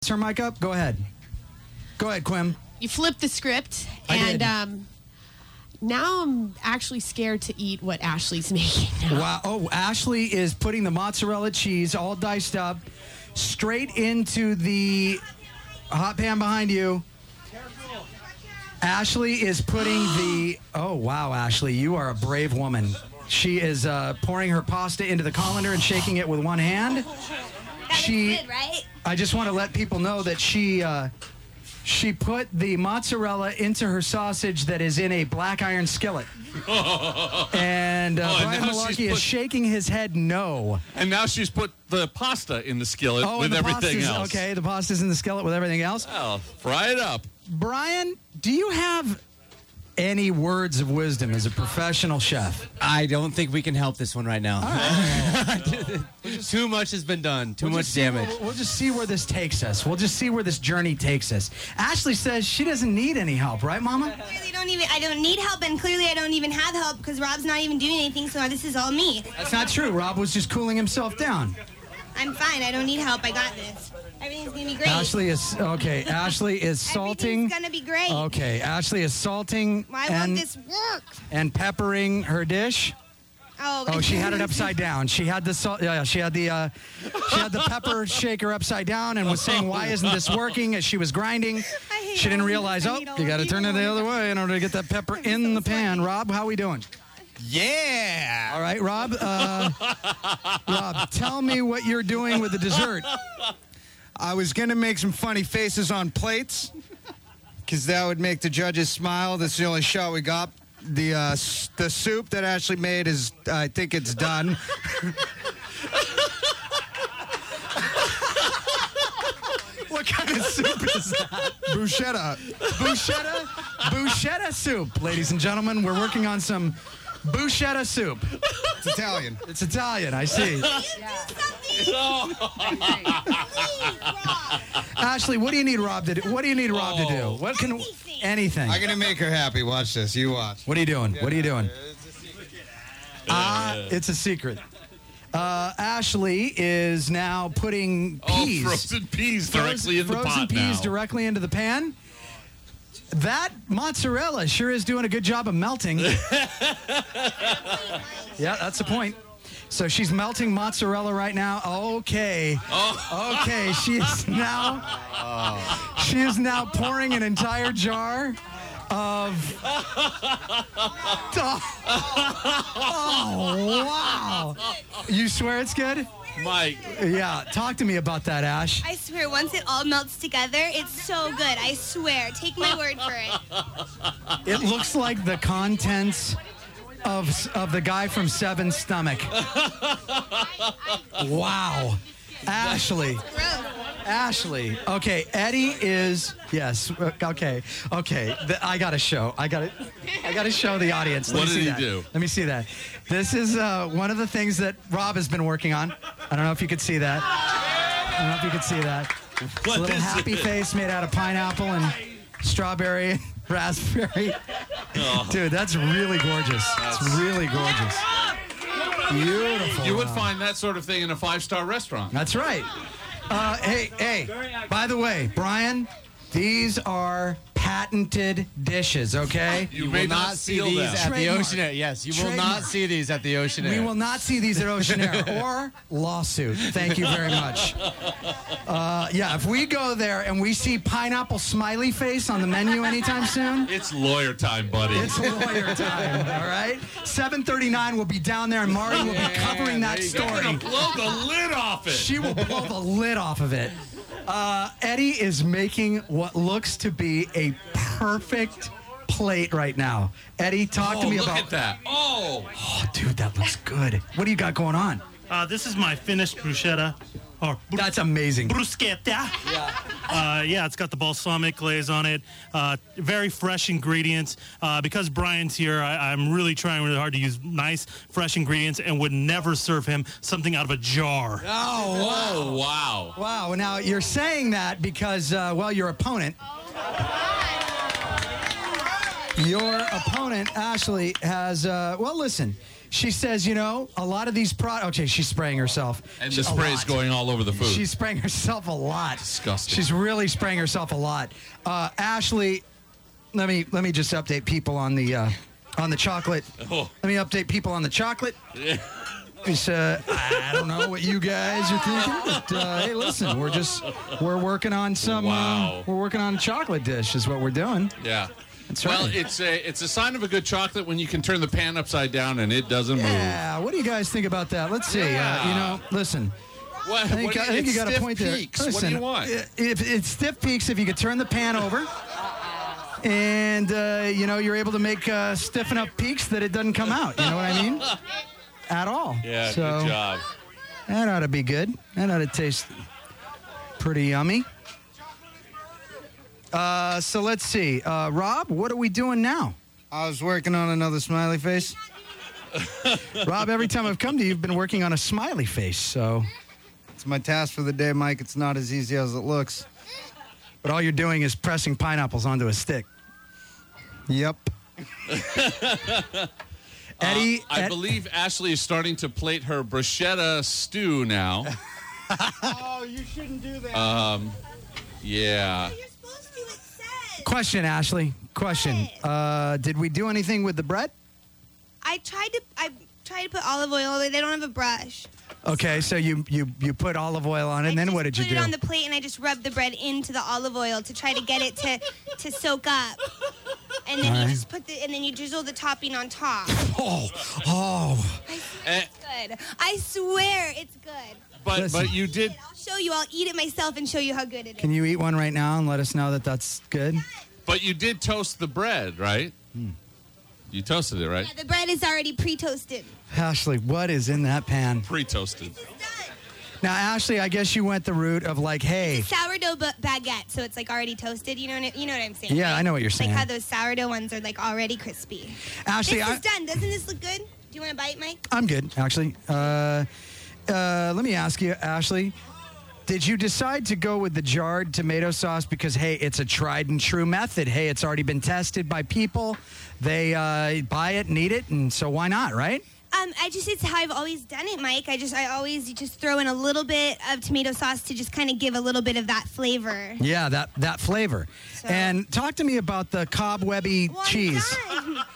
her mic up? Go ahead. Go ahead, Quim. You flipped the script, I and did. now I'm actually scared to eat what Ashley's making now. Wow. Oh, Ashley is putting the mozzarella cheese all diced up straight into the hot pan behind you. Ashley is putting the... Oh, wow, Ashley. You are a brave woman. She is pouring her pasta into the colander and shaking it with one hand. That looks good, right? I just want to let people know that she put the mozzarella into her sausage that is in a black iron skillet. And Brian Malarkey is shaking his head no. And now she's put the pasta in the skillet with everything else. Okay, the pasta's in the skillet with everything else. Well, fry it up. Brian, do you have any words of wisdom as a professional chef? I don't think we can help this one right now. Too much has been done. Too much damage. We'll just see where this takes us. We'll just see where this journey takes us. Ashley says she doesn't need any help, right, Mama? I don't need help, and clearly I don't even have help because Rob's not even doing anything, so this is all me. That's not true. Rob was just cooling himself down. I'm fine. I don't need help. I got this. Everything's going to be great. Ashley is salting. Everything's going to be great. Okay, Ashley is salting. Why won't this work? And peppering her dish. Oh, she had it upside down. She had the salt. Yeah, she had the pepper shaker upside down and was saying, "Why isn't this working?" As she was grinding, she didn't realize. Oh, you got to turn it the other way in order to get that pepper in the pan. Rob, how we doing? Yeah. All right, Rob. Rob, tell me what you're doing with the dessert. I was going to make some funny faces on plates because that would make the judges smile. That's the only shot we got. The soup that Ashley made is, I think it's done. What kind of soup is that? Bruschetta. Bruschetta soup, ladies and gentlemen. We're working on some bruschetta soup. It's Italian. It's Italian, I see. Ashley, what do you need Rob to do? What do you need Rob to do? What can anything? I'm gonna make her happy. Watch this. You watch. What are you doing? What are you doing? It's a secret. It's a secret. Ashley is now putting peas. Frozen peas directly in the pot Frozen peas now. directly into the pan. That mozzarella sure is doing a good job of melting. Yeah, that's the point. So she's melting mozzarella right now. Okay. Okay, she is now pouring an entire jar of Oh, wow. You swear it's good? Mike. Yeah, talk to me about that, Ash. I swear, once it all melts together, it's so good. I swear. Take my word for it. It looks like the contents of the guy from Seven's stomach. Wow. Ashley. Ashley. Okay, Eddie is... Yes. Okay. I got to show. I got to show the audience. What did he do? Let me see that. This is one of the things that Rob has been working on. I don't know if you could see that. It's a little happy face made out of pineapple and strawberry and raspberry. Dude, that's really gorgeous. It's really gorgeous. Beautiful. You would find that sort of thing in a 5-star restaurant. That's right. Hey, by the way, Brian, these are patented dishes, okay? You will not see these at the Oceanaire. Yes, you will not see these at the Oceanaire. We will not see these at Oceanaire or lawsuit. Thank you very much. Yeah, if we go there and we see pineapple smiley face on the menu anytime soon, it's lawyer time, buddy. It's lawyer time, all right? 7:39 will be down there, and Mari will be covering that story. You're gonna blow the lid off it. She will blow the lid off of it. Eddie is making what looks to be a perfect plate right now. Eddie, talk to me about... Look at that. Oh, dude, that looks good. What do you got going on? This is my finished bruschetta. That's amazing. Bruschetta. Yeah, it's got the balsamic glaze on it. Very fresh ingredients. Because Brian's here, I'm really trying really hard to use nice, fresh ingredients and would never serve him something out of a jar. Oh, wow. Wow. Now, you're saying that because, your opponent... Your opponent, Ashley, has... listen... She says, you know, a lot of these okay, she's spraying herself. And the spray is going all over the food. She's spraying herself a lot. Disgusting. She's really spraying herself a lot. Ashley, let me just update people on the chocolate. Oh. Let me update people on the chocolate. Yeah. I don't know what you guys are thinking, but hey, listen, we're working on some. Wow. We're working on a chocolate dish, is what we're doing. Yeah. That's well, right. it's a sign of a good chocolate when you can turn the pan upside down and it doesn't move. Yeah. What do you guys think about that? Let's see. Yeah. Listen. What, I think you got a point there. Listen, what do you want? If it's stiff peaks, if you could turn the pan over, and you're able to make stiff enough peaks that it doesn't come out. You know what I mean? At all. Yeah. So, good job. That ought to be good. That ought to taste pretty yummy. So let's see. Rob, what are we doing now? I was working on another smiley face. Rob, every time I've come to you, you've been working on a smiley face, so. It's my task for the day, Mike. It's not as easy as it looks. But all you're doing is pressing pineapples onto a stick. Yep. Eddie, I believe Ashley is starting to plate her bruschetta stew now. Oh, you shouldn't do that. Yeah. You're supposed to, it says. Question, Ashley. Question. Did we do anything with the bread? I tried to put olive oil, but they don't have a brush. Okay, so you put olive oil on it, and then what did you do? I put it on the plate, and I just rubbed the bread into the olive oil to try to get it to soak up. And then you just and then you drizzle the topping on top. Oh. It's good. I swear it's good. But you did. I'll show you. I'll eat it myself and show you how good it is. Can you eat one right now and let us know that that's good? But you did toast the bread, right? You toasted it, right? Yeah, the bread is already pre-toasted. Ashley, what is in that pan? Pre-toasted. It's done. Now, Ashley, I guess you went the route of like, hey. Sourdough baguette, so it's like already toasted. You know what I'm saying? Yeah, right? I know what you're saying. Like how those sourdough ones are like already crispy. Ashley, This is done. Doesn't this look good? Do you want a bite, Mike? I'm good, actually. Let me ask you, Ashley. Did you decide to go with the jarred tomato sauce because, hey, it's a tried and true method? Hey, it's already been tested by people. They buy it and eat it, and so why not, right? It's how I've always done it, Mike. I always just throw in a little bit of tomato sauce to just kind of give a little bit of that flavor. Yeah, that flavor. So. And talk to me about the cobwebby cheese. I'm done.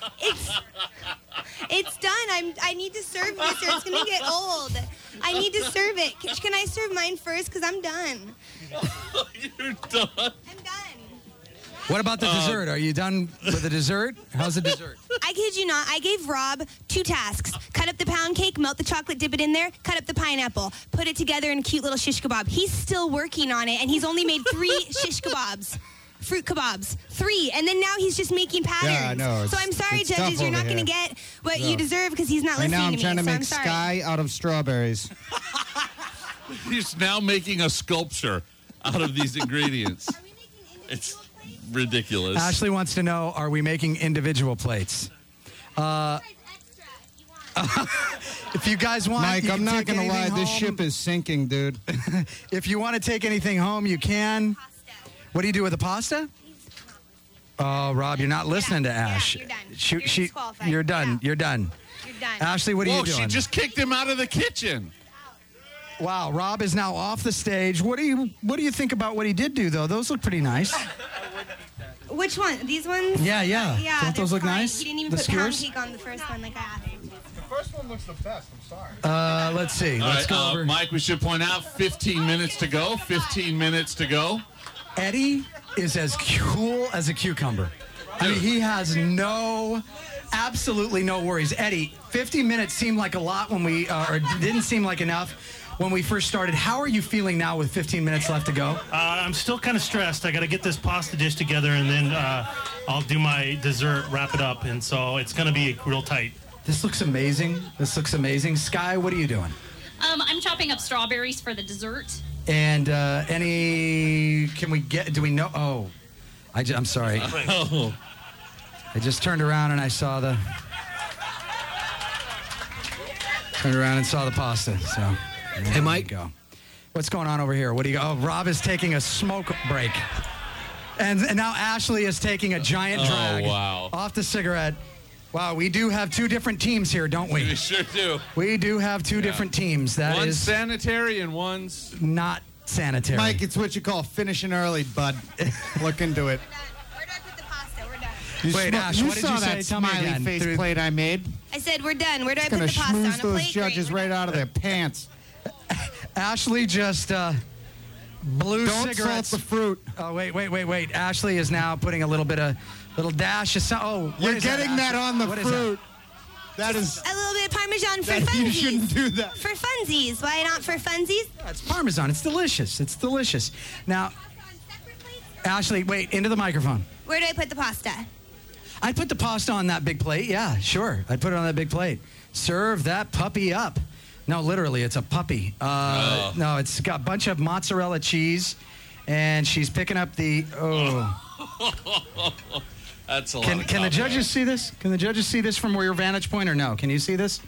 It's done. I need to serve this or it's going to get old. I need to serve it. Can I serve mine first? Because I'm done. You're done. I'm done. What about the dessert? Are you done with the dessert? How's the dessert? I kid you not. I gave Rob 2 tasks. Cut up the pound cake, melt the chocolate, dip it in there, cut up the pineapple, put it together in a cute little shish kebab. He's still working on it, and he's only made 3 shish kebabs. Fruit kebabs. 3. And then now he's just making patterns. Yeah, I know. So I'm sorry, it's judges. tough You're not over going to here. get what you deserve because he's not Right listening now I'm to me. trying to so make I'm sorry. sky out of strawberries. He's now making a sculpture out of these ingredients. Are we making individual It's plates? ridiculous. Ashley wants to know, are we making individual plates? Size extra if you want. If you guys want, Mike, you I'm can not take going to lie. anything This home. ship is sinking, dude. If you want to take anything home, you can. Pasta. What do you do with the pasta? Oh, Rob, you're not listening to Ash. you're done. She- You're she- disqualified. you're done. Yeah. You're done. You're done. Ashley, what are Whoa, you doing? she just kicked him out of the kitchen. Wow, Rob is now off the stage. What do you think about what he did do, though? Those look pretty nice. Which one? These ones? Yeah, yeah. Yeah. Don't those they're look fine. nice? He didn't even The put pound skewers? cake on the first one like I asked. First one looks the best. I'm sorry. Let's see. All Let's right, go over. Mike, we should point out 15 minutes to go. 15 minutes to go. Eddie is as cool as a cucumber. I mean, he has absolutely no worries. Eddie, 50 minutes seemed like a lot when we, or didn't seem like enough when we first started. How are you feeling now with 15 minutes left to go? I'm still kind of stressed. I got to get this pasta dish together, and then I'll do my dessert, wrap it up, and so it's going to be real tight. This looks amazing. This looks amazing. Sky, what are you doing? I'm chopping up strawberries for the dessert. And do we know? Oh, I'm sorry. Oh. I just turned around and I saw turned around and saw the pasta. So, Hey, Mike. Go. What's going on over here? What do you? Oh, Rob is taking a smoke break, and now Ashley is taking a giant drag wow. off the cigarette. Wow, we do have two different teams here, don't we? We sure do. We do have two different teams. That One's is sanitary and one's... not sanitary. Mike, it's what you call finishing early, bud. Look into it. Where do I put the pasta? We're done. Wait, Ash, you what did saw you say? that Tell me smiley again. face plate I made? I said we're done. Where do I put Gonna the pasta? On schmooze a those plate? judges Great, right we're out of done. their pants. Ashley just blew Don't cigarettes. salt the fruit. Oh, wait. Ashley is now putting a little dash of what You're is getting that on the What is that? fruit. That is. A little bit of Parmesan for That you funsies. shouldn't do that. For funsies. Why not for funsies? It's Parmesan. It's delicious. It's delicious. Now, Ashley, wait, into the microphone. Where do I put the pasta? I'd put the pasta on that big plate. Yeah, sure. I'd put it on that big plate. Serve that puppy up. No, literally, it's a puppy. No, it's got a bunch of mozzarella cheese, and she's picking up the... That's a lot. Can the judges see this? Can the judges see this from your vantage point or no? Can you see this?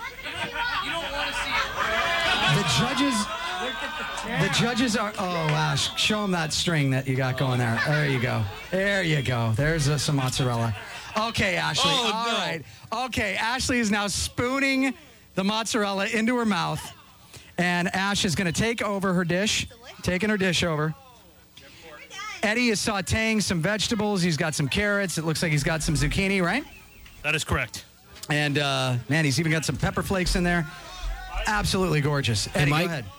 The judges are... Oh, Ash, show them that string that you got going there. There you go. There you go. There's some mozzarella. Okay, Ashley. Oh, All no. right. Okay, Ashley is now spooning the mozzarella into her mouth. And Ash is going to take over her dish. Taking her dish over. Eddie is sauteing some vegetables. He's got some carrots. It looks like he's got some zucchini, right? That is correct. And, man, he's even got some pepper flakes in there. Absolutely gorgeous. Eddie, Mike? go ahead.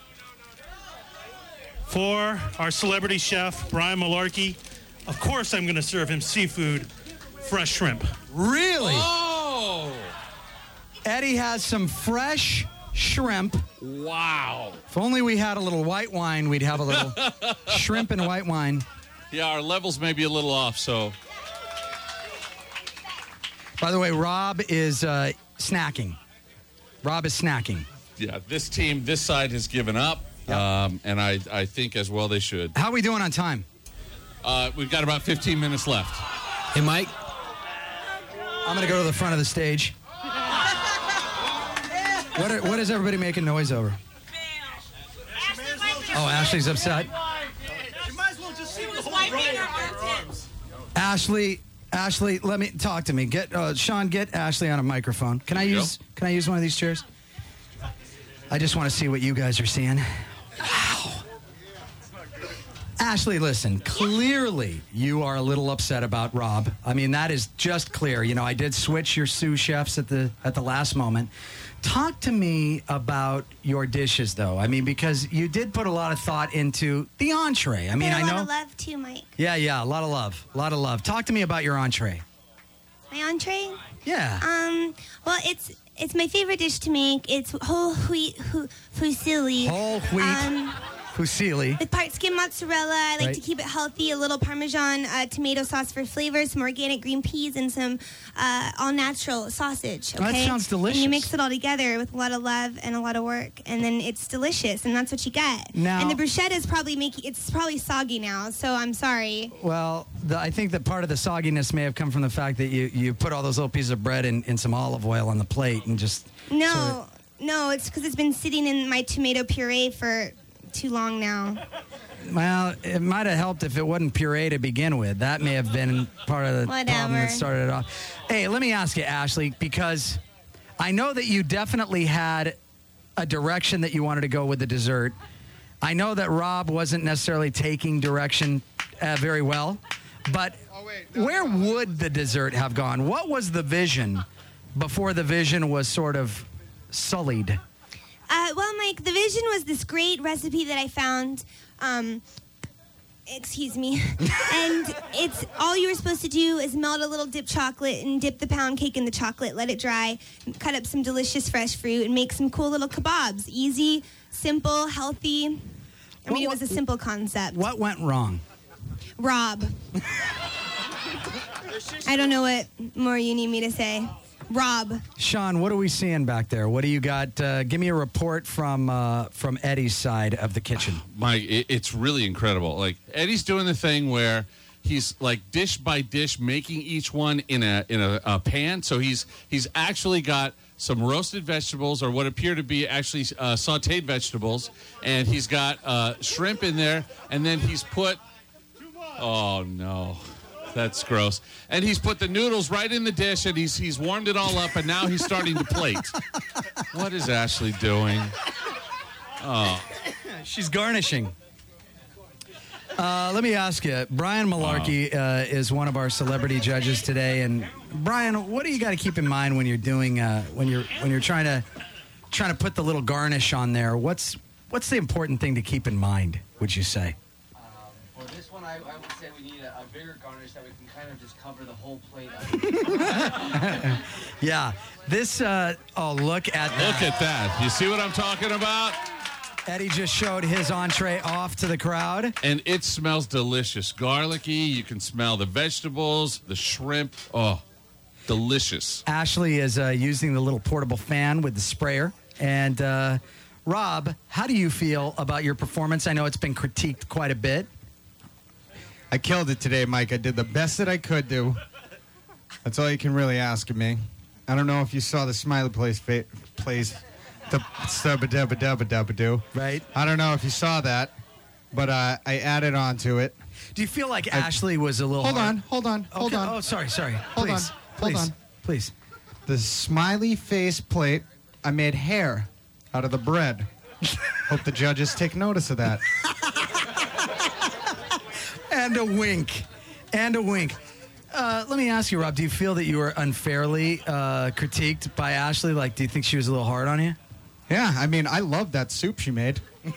For our celebrity chef, Brian Malarkey, of course I'm going to serve him seafood, fresh shrimp. Really? Oh! Eddie has some fresh shrimp. Wow. If only we had a little white wine, we'd have a little shrimp and white wine. Yeah, our levels may be a little off, so... By the way, Rob is snacking. Rob is snacking. Yeah, this team, this side has given up, and I think as well they should. How are we doing on time? We've got about 15 minutes left. Hey, Mike. I'm going to go to the front of the stage. What is everybody making noise over? Oh, Ashley's upset. Ashley, let me talk to me. Sean, get Ashley on a microphone. Can I use one of these chairs? I just want to see what you guys are seeing. Wow. Ashley, listen, clearly you are a little upset about Rob. I mean, that is just clear. You know, I did switch your sous chefs at the last moment. Talk to me about your dishes, though. I mean, because you did put a lot of thought into the entree. I mean, I I know. a lot of love too, Mike. Yeah, a lot of love. Talk to me about your entree. My entree? Yeah. Well, it's my favorite dish to make. It's whole wheat fusilli. Whole wheat fusilli. With part skim mozzarella. I like Right. to keep it healthy. A little Parmesan tomato sauce for flavor, some organic green peas, and some all-natural sausage. Okay? That sounds delicious. And you mix it all together with a lot of love and a lot of work, and then it's delicious, and that's what you get. Now- and the bruschetta is probably soggy now, so I'm sorry. Well, I think that part of the sogginess may have come from the fact that you put all those little pieces of bread in some olive oil on the plate and just... No, it's because it's been sitting in my tomato puree for too long now. Well, it might have helped if it wasn't puree to begin with. That may have been part of the problem Whatever. that started it off. Hey, let me ask you, Ashley, because I know that you definitely had a direction that you wanted to go with the dessert. I know that Rob wasn't necessarily taking direction very well, but where would the dessert have gone? What was the vision before the vision was sort of sullied? Well, Mike, the vision was this great recipe that I found. Excuse me. And it's all you were supposed to do is melt a little dip chocolate and dip the pound cake in the chocolate, let it dry, cut up some delicious fresh fruit, and make some cool little kebabs. Easy, simple, healthy. I mean, it was a simple concept. What went wrong? Rob. I don't know what more you need me to say. Rob. Sean, what are we seeing back there? What do you got? Give me a report from Eddie's side of the kitchen. Mike, it's really incredible. Like, Eddie's doing the thing where he's like dish by dish making each one in a pan. So he's actually got some roasted vegetables, or what appear to be actually sauteed vegetables, and he's got shrimp in there, and then he's put... Oh, no. That's gross. And he's put the noodles right in the dish, and he's warmed it all up, and now he's starting to plate. What is Ashley doing? Oh. She's garnishing. Let me ask you, Brian Malarkey is one of our celebrity judges today, and Brian, what do you got to keep in mind when you're doing when you're trying to put the little garnish on there? What's the important thing to keep in mind? Would you say? For this one, I would say we need a bigger garnish that we can kind of just cover the whole plate. Yeah. This. Look at that. Look at that. You see what I'm talking about? Eddie just showed his entree off to the crowd. And it smells delicious. Garlicky. You can smell the vegetables, the shrimp. Oh, delicious. Ashley is using the little portable fan with the sprayer. And Rob, how do you feel about your performance? I know it's been critiqued quite a bit. I killed it today, Mike. I did the best that I could do. That's all you can really ask of me. I don't know if you saw the smiley plays the stubba-dubba-dubba-dubba-dubba-doo. Right. I don't know if you saw that, but I added on to it. Do you feel like Ashley was a little Hold hard? on. Oh, sorry. Hold on. The smiley face plate, I made hair out of the bread. Hope the judges take notice of that. And a wink. Let me ask you, Rob, do you feel that you were unfairly critiqued by Ashley? Like, do you think she was a little hard on you? Yeah, I mean, I love that soup she made.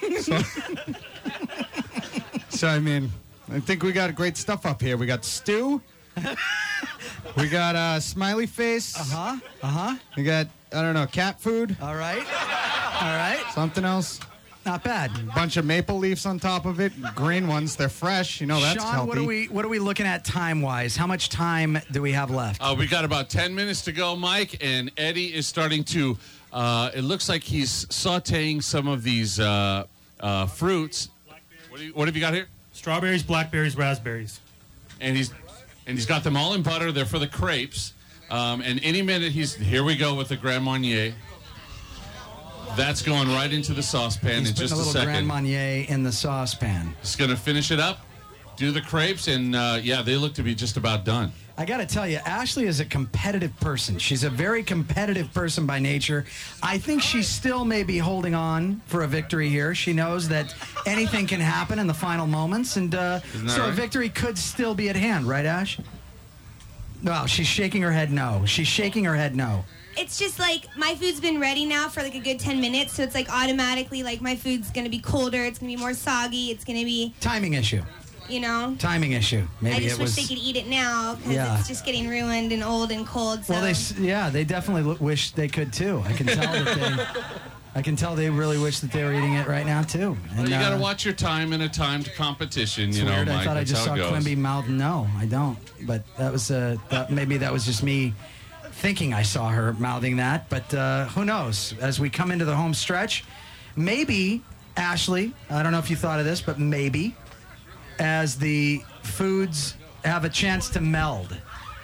So, I mean, I think we got great stuff up here. We got stew. We got smiley face. We got, I don't know, cat food. All right. Something else. Not bad. Bunch of maple leaves on top of it. Green ones. They're fresh. You know, that's Sean, healthy. what are we looking at time-wise? How much time do we have left? We got about 10 minutes to go, Mike, and Eddie is starting to, it looks like he's sauteing some of these fruits. What have you got here? Strawberries, blackberries, raspberries. And he's got them all in butter. They're for the crepes. And any minute here we go with the Grand Marnier. That's going right into the saucepan He's in just a little second. Grand Marnier in the saucepan. Just going to finish it up, do the crepes, and they look to be just about done. I got to tell you, Ashley is a competitive person. She's a very competitive person by nature. I think she's still maybe holding on for a victory here. She knows that anything can happen in the final moments, and so right? a victory could still be at hand, right, Ash? Well, she's shaking her head no. It's just like my food's been ready now for like a good 10 minutes, so it's like automatically like my food's going to be colder, it's going to be more soggy, it's going to be... Timing issue. You know? Timing issue. Maybe I just it was... wish they could eat it now because it's just getting ruined and old and cold. So. Well, they definitely wish they could too. I can tell they really wish that they were eating it right now too. And, Well, you got to watch your time in a timed competition, you know, weird. Mike. I thought I just saw Quimby mouth no. I don't. But that was maybe that was just me thinking I saw her mouthing that. But who knows? As we come into the home stretch, maybe Ashley. I don't know if you thought of this, but maybe as the foods have a chance to meld,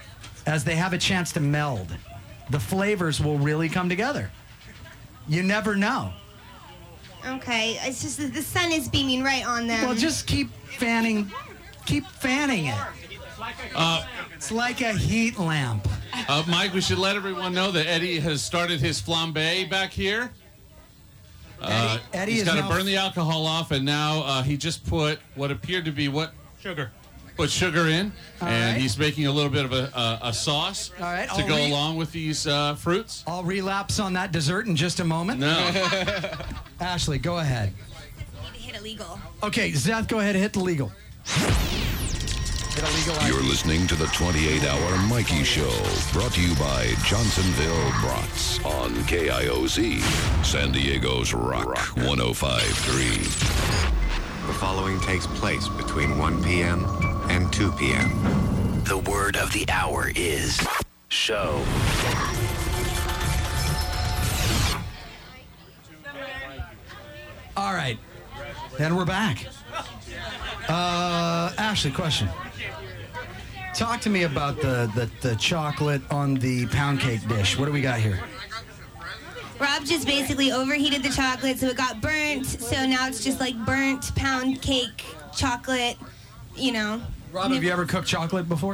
the flavors will really come together. You never know. Okay, it's just that the sun is beaming right on them. Well, just keep fanning it. It's like a heat lamp. Mike, we should let everyone know that Eddie has started his flambe back here. Eddie he's is got to now burn the alcohol off, and now he just put what appeared to be what? Sugar. Put sugar in, and right. he's making a little bit of a sauce All right, to go along with these fruits. I'll relapse on that dessert in just a moment. No. Ashley, go ahead. need to hit illegal. Okay, Zeth, go ahead and hit the legal. You're listening to the 28-hour Mikey Show, brought to you by Johnsonville Brats on KIOZ, San Diego's Rock 105.3. The following takes place between 1 p.m. and 2 p.m. The word of the hour is show. All right, and we're back. Ashley, question. Talk to me about the chocolate on the pound cake dish. What do we got here? Rob just basically overheated the chocolate, so it got burnt. So now it's just like burnt pound cake chocolate, you know. Rob, have you ever cooked chocolate before?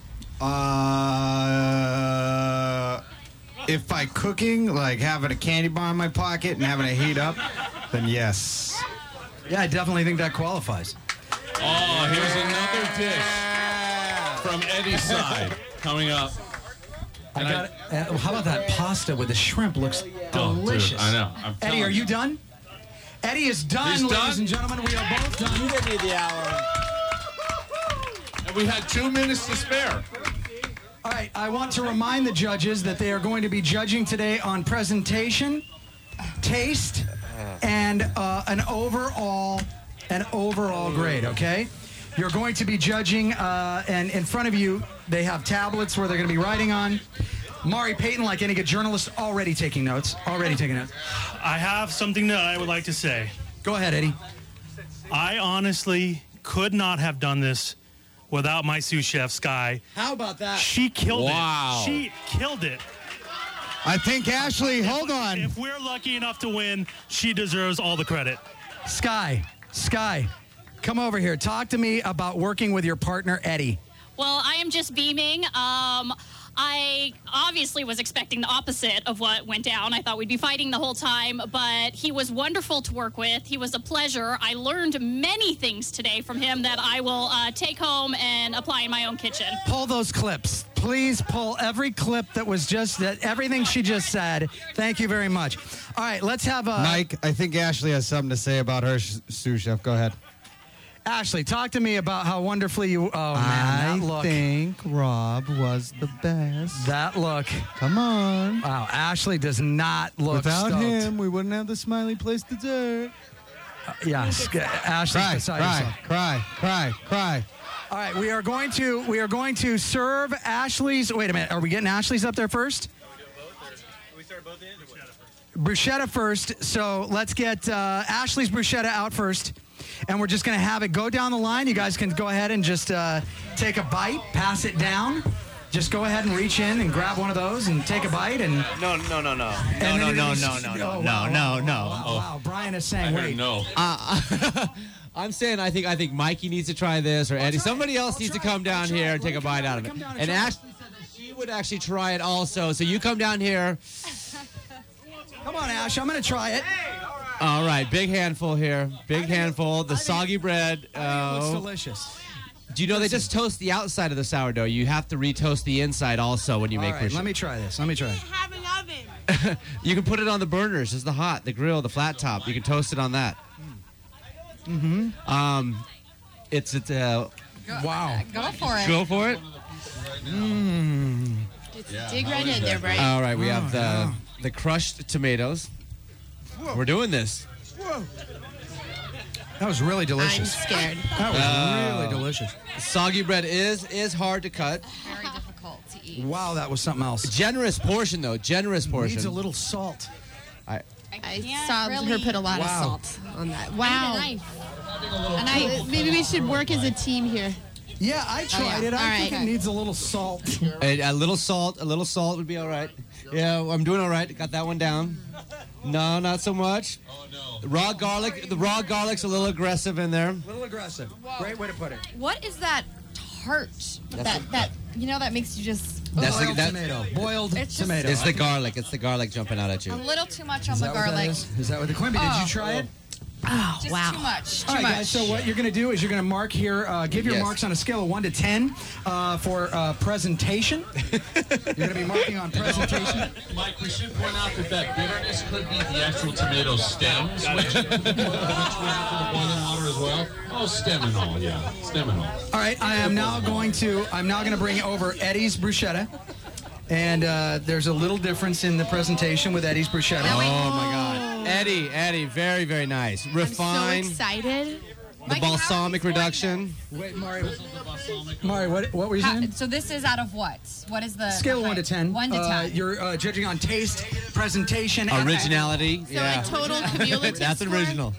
If by cooking, like having a candy bar in my pocket and having it heat up, then yes. Yeah, I definitely think that qualifies. Oh, here's another dish from Eddie's side coming up. How about that pasta with the shrimp? Looks delicious. Dude, I know. Eddie, are you done? Eddie is done, He's ladies done? and gentlemen. We are both done. You didn't need the hour. And we had 2 minutes to spare. All right, I want to remind the judges that they are going to be judging today on presentation, taste, and an overall grade, okay? You're going to be judging, and in front of you, they have tablets where they're going to be writing on. Mari Payton, like any good journalist, already taking notes. I have something that I would like to say. Go ahead, Eddie. I honestly could not have done this without my sous chef, Sky. How about that? She killed Wow. it. She killed it. I think Ashley, hold on. If we're lucky enough to win, she deserves all the credit. Sky, come over here. Talk to me about working with your partner, Eddie. Well, I am just beaming. I obviously was expecting the opposite of what went down. I thought we'd be fighting the whole time, but he was wonderful to work with. He was a pleasure. I learned many things today from him that I will take home and apply in my own kitchen. Pull those clips. Please pull every clip that was everything she just said. Thank you very much. All right, let's have a... Mike, I think Ashley has something to say about her sous chef. Go ahead. Ashley, talk to me about how wonderfully you... Oh, man, that look. I think Rob was the best. That look. Come on. Wow, Ashley does not look Without stoked. him, we wouldn't have the Smiley Place dessert. Yes, Ashley's beside herself. Cry. All right, we are going to serve Ashley's... Wait a minute, are we getting Ashley's up there first? We start both in? Bruschetta first, so let's get Ashley's bruschetta out first. And we're just going to have it go down the line. You guys can go ahead and just take a bite, pass it down. Just go ahead and reach in and grab one of those and take a bite. And No. Wow, Brian is saying, wait. No. I'm saying I think Mikey needs to try this, or Eddie. Somebody else needs to come down here and take a bite out of it. And Ashley said that she would actually try it also. So you come down here. Come on, Ash. I'm going to try it. All right, big handful here. Big handful. The soggy bread. It looks delicious. Do you know they just toast the outside of the sourdough? You have to retoast the inside also when you make All right, bruschetta. let me try this. Let me try it. Have an oven. You can put it on the burners. It's the grill, the flat top. You can toast it on that. Mm-hmm. It's wow. Go for it. Go for it. Dig right in there, Brian. All right, we have the crushed tomatoes. We're doing this. That was really delicious. I'm scared. That was really delicious. Soggy bread is hard to cut. Very difficult to eat. Wow, that was something else. Generous portion, though. Generous portion. Needs a little salt. I saw her put a lot of salt on that. Wow. Maybe we should work as a team here. Yeah, I tried it. I think it needs a little salt. A little salt would be all right. Yeah, I'm doing all right. Got that one down. No, not so much. Oh, no. Raw garlic. The raw garlic's a little aggressive in there. A little aggressive. Whoa. Great way to put it. What is that tart? That makes you just... Boiled tomato. Boiled tomato. It's the garlic. It's the garlic jumping out at you. A little too much on the garlic. Is that what the Quimby? Did you try it? Oh, Just wow. too much. All right, guys, so what you're going to do is you're going to mark here, give your marks on a scale of 1 to 10 for presentation. You're going to be marking on presentation. Mike, we should point out that bitterness could be the actual tomato stems, which went into the boiling water as well. Oh, stem and all, yeah. Stem and all. All right, I'm now going to bring over Eddie's bruschetta. And there's a little difference in the presentation with Eddie's bruschetta. Oh, my God. Eddie, very, very nice. Refined. I'm so excited. The balsamic reduction. Wait, Mari, what were you saying? So this is out of what? What is the Scale of 1 to 10. 1 to 10. You're judging on taste, presentation, and originality. So a total cumulative That's score? original.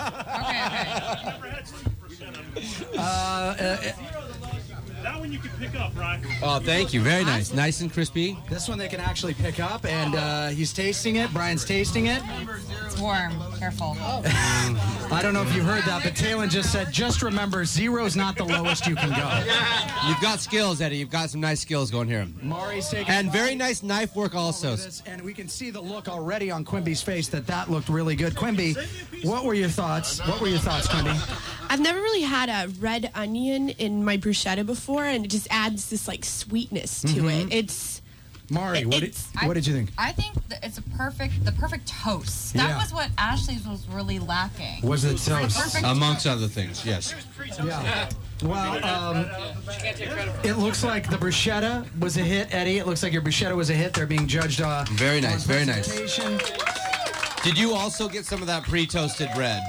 That one you can pick up, right? Oh, thank you. Very nice. Nice and crispy. This one they can actually pick up, and he's tasting it. Brian's tasting it. It's It's warm. Careful. I don't know if you heard that, but Talon just said, just remember, 0's not the lowest you can go. You've got skills, Eddie. You've got some nice skills going here. Mari's taking and very nice knife work also. And we can see the look already on Quimby's face that looked really good. Quimby, what were your thoughts? Quimby? I've never really had a red onion in my bruschetta before, and it just adds this like sweetness to it. It's Mari, what did you think? I think that it's the perfect toast. That was what Ashley's was really lacking. Was it toast? Amongst other things, yes. Yeah. Well, it looks like the bruschetta was a hit, Eddie. It looks like your bruschetta was a hit. They're being judged. Very nice, very nice. Did you also get some of that pre-toasted bread?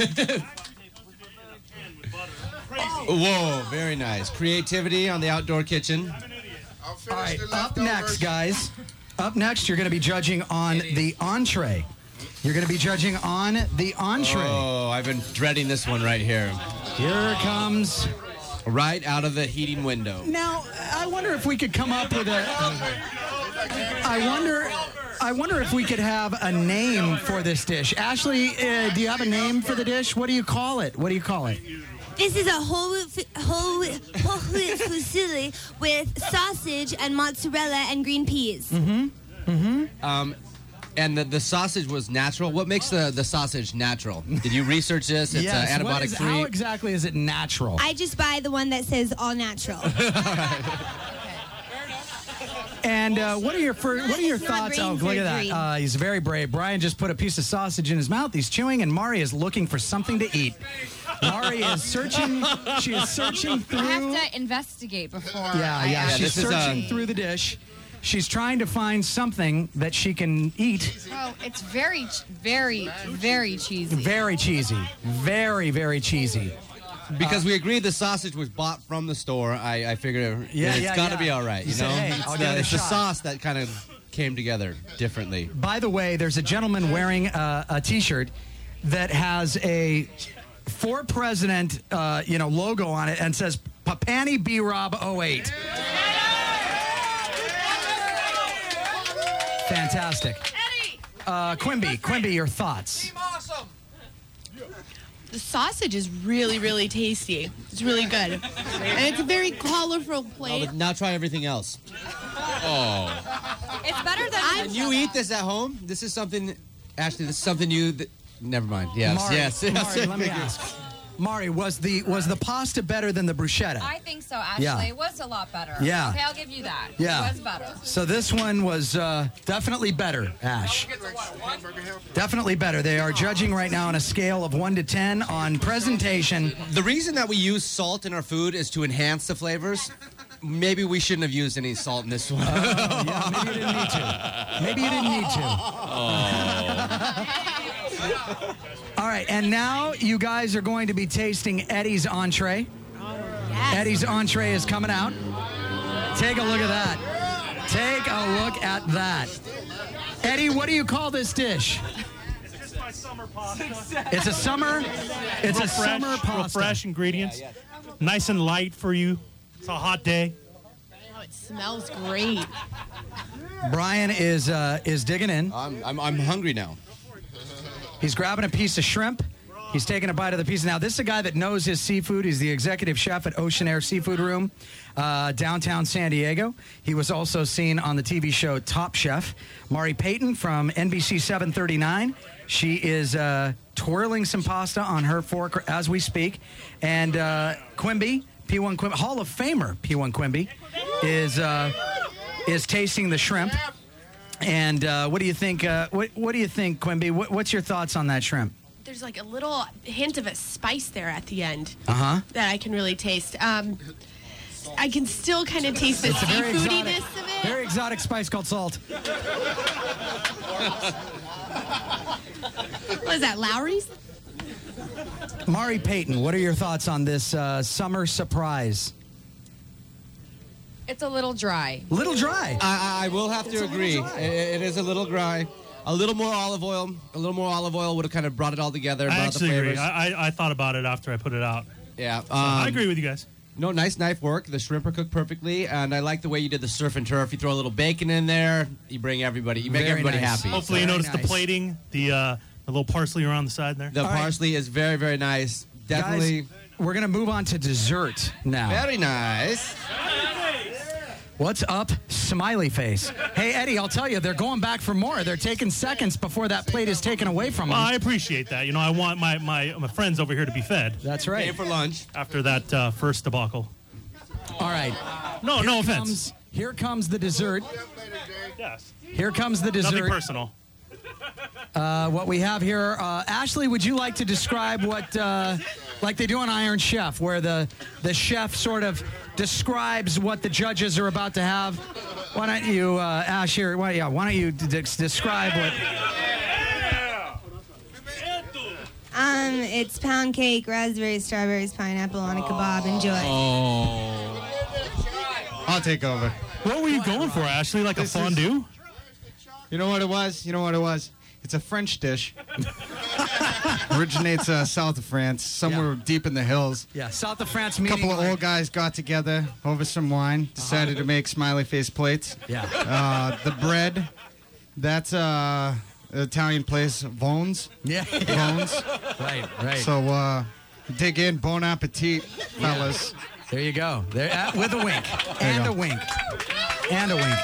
Whoa, very nice. Creativity on the outdoor kitchen. All right, up next, guys. Up next, you're going to be judging on the entree. You're going to be judging on the entree. Oh, I've been dreading this one right here. Here it comes. Right out of the heating window. Now, I wonder if we could come up with a... I wonder if we could have a name for this dish. Ashley, do you have a name for the dish? What do you call it? This is a whole wheat fusilli with sausage and mozzarella and green peas. And the sausage was natural. What makes the sausage natural? Did you research this? It's antibiotic-free. How exactly is it natural? I just buy the one that says all natural. And what are your thoughts? Oh, look at that. He's very brave. Brian just put a piece of sausage in his mouth. He's chewing, and Mari is looking for something to eat. Mari is searching. She is searching through. I have to investigate before. Yeah. She's searching through the dish. She's trying to find something that she can eat. Oh, it's very, very, very cheesy. Very cheesy. Very, very cheesy. Because we agreed the sausage was bought from the store, I figured it's got to be all right. It's the sauce that kind of came together differently. By the way, there's a gentleman wearing a T-shirt that has a For President logo on it and says Papani B-Rob 08. Fantastic. Quimby, your thoughts? The sausage is really, really tasty. It's really good. And it's a very colorful plate. Now try everything else. Oh. It's better than... Can you eat this at home? This is something... Ashley, this is something you... Never mind. Yes, Mari, yes. Mari, let me ask. Mari, was the pasta better than the bruschetta? I think so, Ashley. Yeah. It was a lot better. Yeah. Okay, I'll give you that. Yeah. It was better. So this one was definitely better, Ash. Definitely better. They are judging right now on a scale of 1 to 10 on presentation. The reason that we use salt in our food is to enhance the flavors. Maybe we shouldn't have used any salt in this one. Yeah, maybe you didn't need to. Maybe you didn't need to. All right, and now you guys are going to be tasting Eddie's entree. Yes. Eddie's entree is coming out. Take a look at that. Take a look at that. Eddie, what do you call this dish? It's my summer pasta. It's a summer pasta. Fresh ingredients. Nice and light for you. It's a hot day. Oh, it smells great. Brian is digging in. I'm hungry now. He's grabbing a piece of shrimp. He's taking a bite of the piece. Now, this is a guy that knows his seafood. He's the executive chef at Ocean Air Seafood Room, downtown San Diego. He was also seen on the TV show Top Chef. Mari Payton from NBC 739. She is twirling some pasta on her fork as we speak. And Quimby, P1 Quimby, Hall of Famer P1 Quimby, is tasting the shrimp. And what do you think? What do you think, Quimby? What's your thoughts on that shrimp? There's like a little hint of a spice there at the end that I can really taste. I can still kind of taste the seafoodiness of it. Very exotic spice called salt. What is that, Lowry's? Mari Payton, what are your thoughts on this summer surprise? It's a little dry. Little dry. I will have to agree. It is a little dry. A little more olive oil. A little more olive oil would have kind of brought it all together. I actually agree. flavors. I thought about it after I put it out. Yeah. So I agree with you guys. No, nice knife work. The shrimp are cooked perfectly, and I like the way you did the surf and turf. You throw a little bacon in there. You bring everybody. You make Very everybody nice. happy. Hopefully, you noticed the plating, the A little parsley around the side there. The parsley is very, very nice. Definitely. Guys, we're going to move on to dessert now. Very nice. What's up, smiley face? Hey, Eddie, I'll tell you, they're going back for more. They're taking seconds before that plate is taken away from them. Well, I appreciate that. You know, I want my friends over here to be fed. That's right. Pay for lunch. After that first debacle. All right. No offense. Here comes the dessert. Yes. Here comes the dessert. Nothing personal. What we have here, Ashley, would you like to describe what, like they do on Iron Chef, where the chef sort of describes what the judges are about to have? Why don't you, Ash, here, why don't you describe what... It's pound cake, raspberries, strawberries, pineapple on a kebab. Enjoy. Oh. I'll take over. What were you going for, Ashley? Like a fondue? You know what it was? It's a French dish. Originates south of France, somewhere deep in the hills. Yeah, south of France. A couple of old guys got together over some wine, decided to make smiley face plates. Yeah. The bread, that's Italian place, Vones. Yeah. Vones. Right. So dig in, bon appetit, fellas. There you go. There, with a wink. And a wink. And a wink.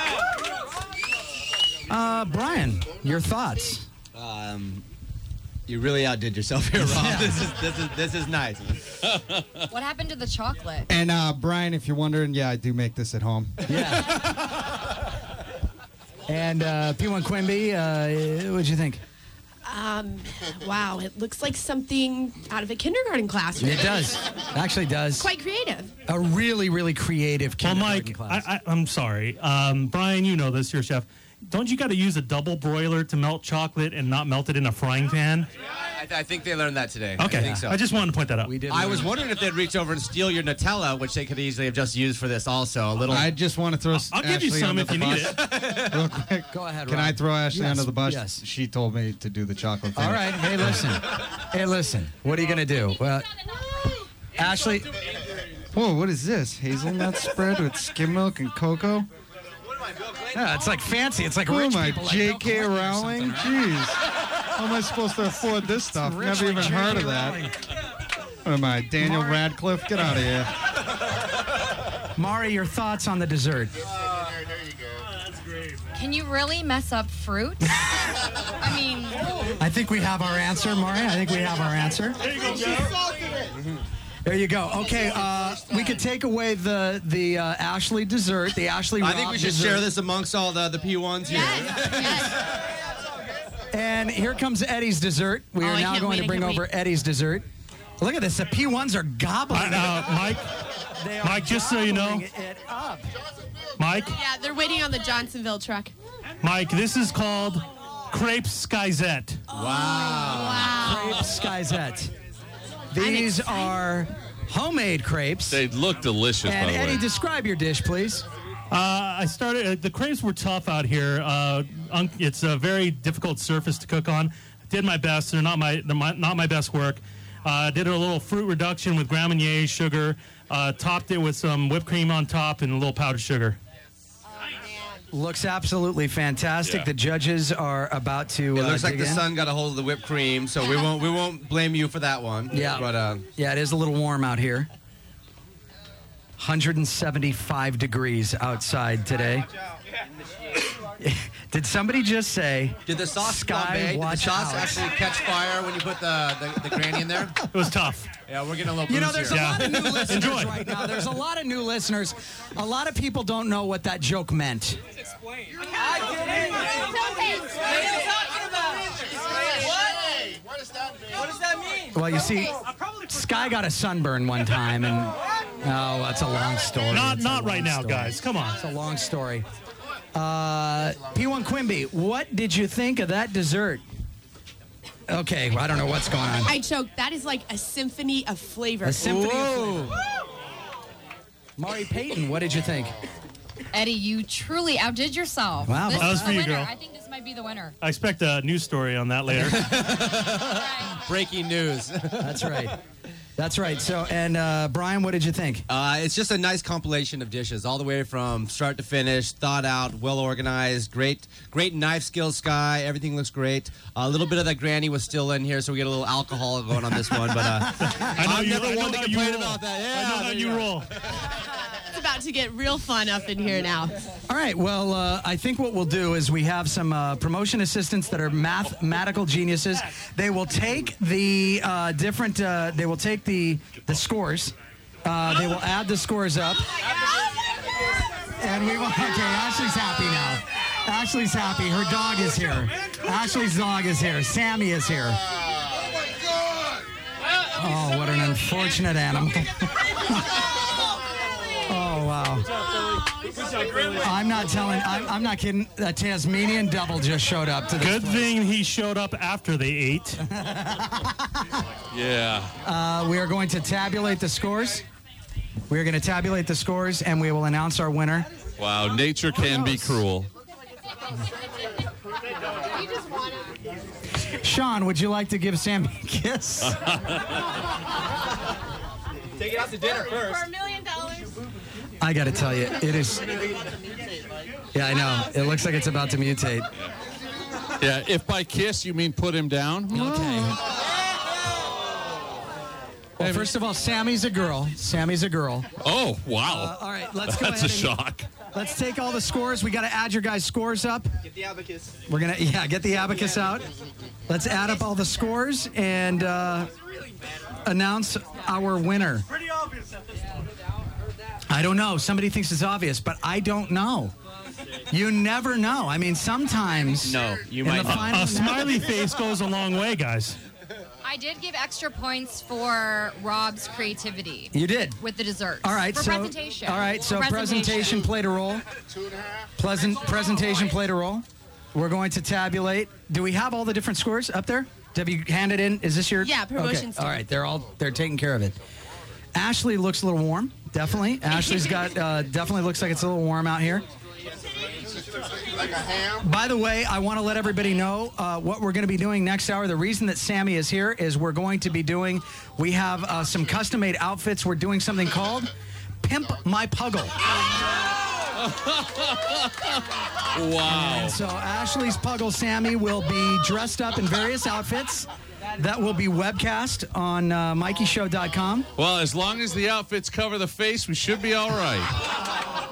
Brian, your thoughts? You really outdid yourself here, Rob. Yeah. This is nice. What happened to the chocolate? And Brian, if you're wondering, I do make this at home. Yeah. And P1 Quimby, what'd you think? Wow, it looks like something out of a kindergarten classroom. It does. Actually does. Quite creative. A really, really creative kindergarten class. Mike, I'm sorry. Brian, you know this, you're a chef. Don't you got to use a double broiler to melt chocolate and not melt it in a frying pan? I think they learned that today. Okay. I think so. I just wanted to point that out. I was wondering if they'd reach over and steal your Nutella, which they could easily have just used for this also. A little. I just want to throw I'll give you some if you need it. Real quick. Go ahead, Can Rob. I throw Ashley under the bus? Yes. She told me to do the chocolate thing. All right. Hey, listen. What are you going to do? Well, Ashley. Whoa, what is this? Hazelnut spread with skim milk and cocoa? Yeah, it's like fancy. It's like Who rich am I, people. J.K. Rowling? Jeez. How am I supposed to afford this stuff? Rich Never like even J.K. heard of that. Rowling. What am I, Daniel Radcliffe? Get out of here. Mari, your thoughts on the dessert? Can you really mess up fruit? I mean... I think we have our answer, Mari. I think we have our answer. There you go, Joe. There you go. Okay, we could take away the Ashley dessert, the Ashley I think Rob we should dessert. share this amongst all the P1s here. And here comes Eddie's dessert. We are now going to bring over Eddie's dessert. Look at this. The P1s are gobbling. Mike, just so you know. Mike? Yeah, they're waiting on the Johnsonville truck. Mike, this is called Crepe Skyzette. Wow. Crepe Skyzette. These are homemade crepes. They look delicious, And by the Eddie, way. describe your dish, please. I started. The crepes were tough out here. It's a very difficult surface to cook on. I did my best. They're not my best work. Did a little fruit reduction with Grand Marnier sugar. Topped it with some whipped cream on top and a little powdered sugar. Looks absolutely fantastic. Yeah. The judges are about to. It looks like dig the in. sun got a hold of the whipped cream, so we won't blame you for that one. Yeah, but yeah, it is a little warm out here. 175 degrees outside today. Did somebody just say? Did the sauce Sky, Did the watch sauce out. actually catch fire when you put the granny in there? It was tough. Yeah, we're getting a little. You know, boost there's here. a lot of new listeners Enjoy. right now. There's a lot of new listeners. A lot of people don't know what that joke meant. What does that mean? Well, you see, Sky got a sunburn one time, and that's a long story. Not right now, guys. Come on. It's a long story. P1 Quimby, what did you think of that dessert? Okay, well, I don't know what's going on. I choked. That is like a symphony of flavor. A symphony of flavor. Mari Payton, what did you think? Eddie, you truly outdid yourself. Wow. This That was is for the you, winner. girl. I think this might be the winner. I expect a news story on that later. Breaking news. That's right. That's right. So, and Brian, what did you think? It's just a nice compilation of dishes, all the way from start to finish, thought out, well organized, great knife skills, Sky. Everything looks great. A little bit of that granny was still in here, so we get a little alcohol going on this one. But I'm never one to complain about that. Yeah, I know how you roll. It's about to get real fun up in here now. All right. Well, I think what we'll do is we have some promotion assistants that are mathematical geniuses. They will take the different. They will take the scores. They will add the scores up. And we will. Okay, Ashley's happy now. Ashley's happy. Her dog is here. Ashley's dog is here. Sammy is here. Oh, what an unfortunate animal. Oh, wow. I'm not kidding. A Tasmanian devil just showed up to this Good place. thing he showed up after they ate. Yeah. We are going to tabulate the scores. We are going to tabulate the scores, and we will announce our winner. Wow, nature can be cruel. Sean, would you like to give Sammy a kiss? Take it out to dinner first. For $1 million. I got to tell you, it is. Yeah, I know. It looks like it's about to mutate. Yeah, if by kiss you mean put him down. Okay. Well, first of all, Sammy's a girl. Sammy's a girl. Oh, wow. All right, let's go That's ahead a shock. Let's take all the scores. We got to add your guys' scores up. Get the abacus. We're going to, get the abacus out. Let's add up all the scores and announce our winner. Pretty obvious at this point. I don't know. Somebody thinks it's obvious, but I don't know. You never know. I mean, sometimes. No, you might not. A smiley face goes a long way, guys. I did give extra points for Rob's creativity. You did. With the desserts. All right, For presentation. All right, so presentation played a role. Presentation played a role. We're going to tabulate. Do we have all the different scores up there? Have you handed in? Is this your? Yeah, promotion Okay. All right, they're taking care of it. Ashley looks a little warm. Definitely. Ashley's got definitely looks like it's a little warm out here. By the way, I want to let everybody know what we're going to be doing next hour. The reason that Sammy is here is we have some custom-made outfits. We're doing something called Pimp My Puggle. Wow. And so Ashley's Puggle Sammy will be dressed up in various outfits that will be webcast on MikeyShow.com. Well, as long as the outfits cover the face, we should be all right.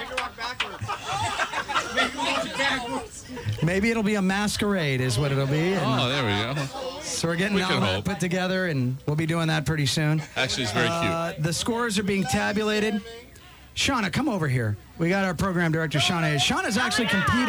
Maybe it'll be a masquerade is what it'll be. Oh, there we go. So we're getting We all can that hope. put together, and we'll be doing that pretty soon. Actually, it's very cute. The scores are being tabulated. Shauna, come over here. We got our program director, Shauna. Shauna's actually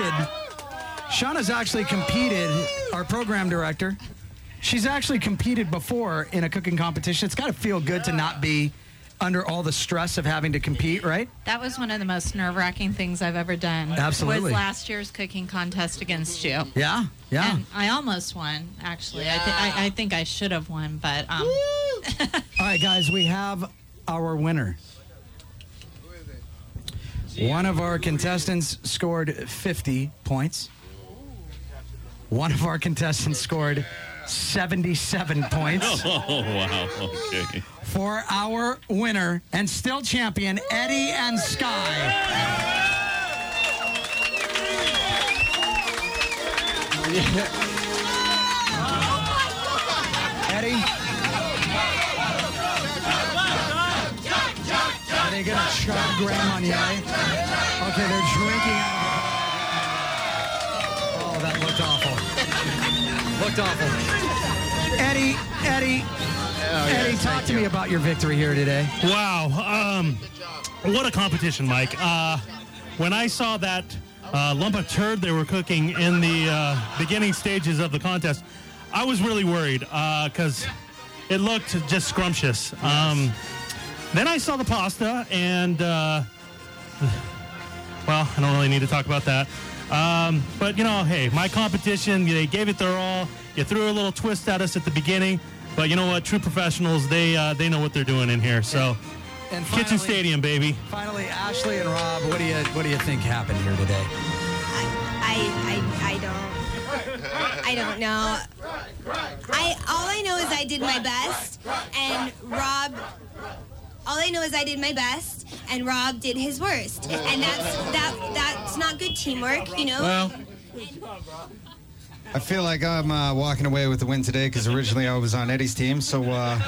competed, our program director. She's actually competed before in a cooking competition. It's got to feel good to not be under all the stress of having to compete, right? That was one of the most nerve-wracking things I've ever done. Absolutely. Was last year's cooking contest against you. Yeah. And I almost won, actually. Yeah. I think I should have won, but... All right, guys, we have our winner. One of our contestants scored 50 points. One of our contestants scored 77 points. Oh, wow. Okay. For our winner and still champion, Eddie and Sky. Eddie? Are they going to chug Grand Marnier? Okay, they're drinking out of the... Oh, that looked awful. Looked awful. Eddie, talk to me about your victory here today. Wow. What a competition, Mike. When I saw that lump of turd they were cooking in the beginning stages of the contest, I was really worried because it looked just scrumptious. Then I saw the pasta, and, well, I don't really need to talk about that. But, you know, hey, my competition, they gave it their all. You threw a little twist at us at the beginning. But you know what? True professionals, they know what they're doing in here. So, and finally, Kitchen Stadium, baby. Finally, Ashley and Rob, what do you think happened here today? I don't. I don't know. All I know is I did my best, and Rob. All I know is I did my best, and Rob did his worst, and that's not good teamwork, you know. Well, I feel like I'm walking away with the win today because originally I was on Eddie's team, so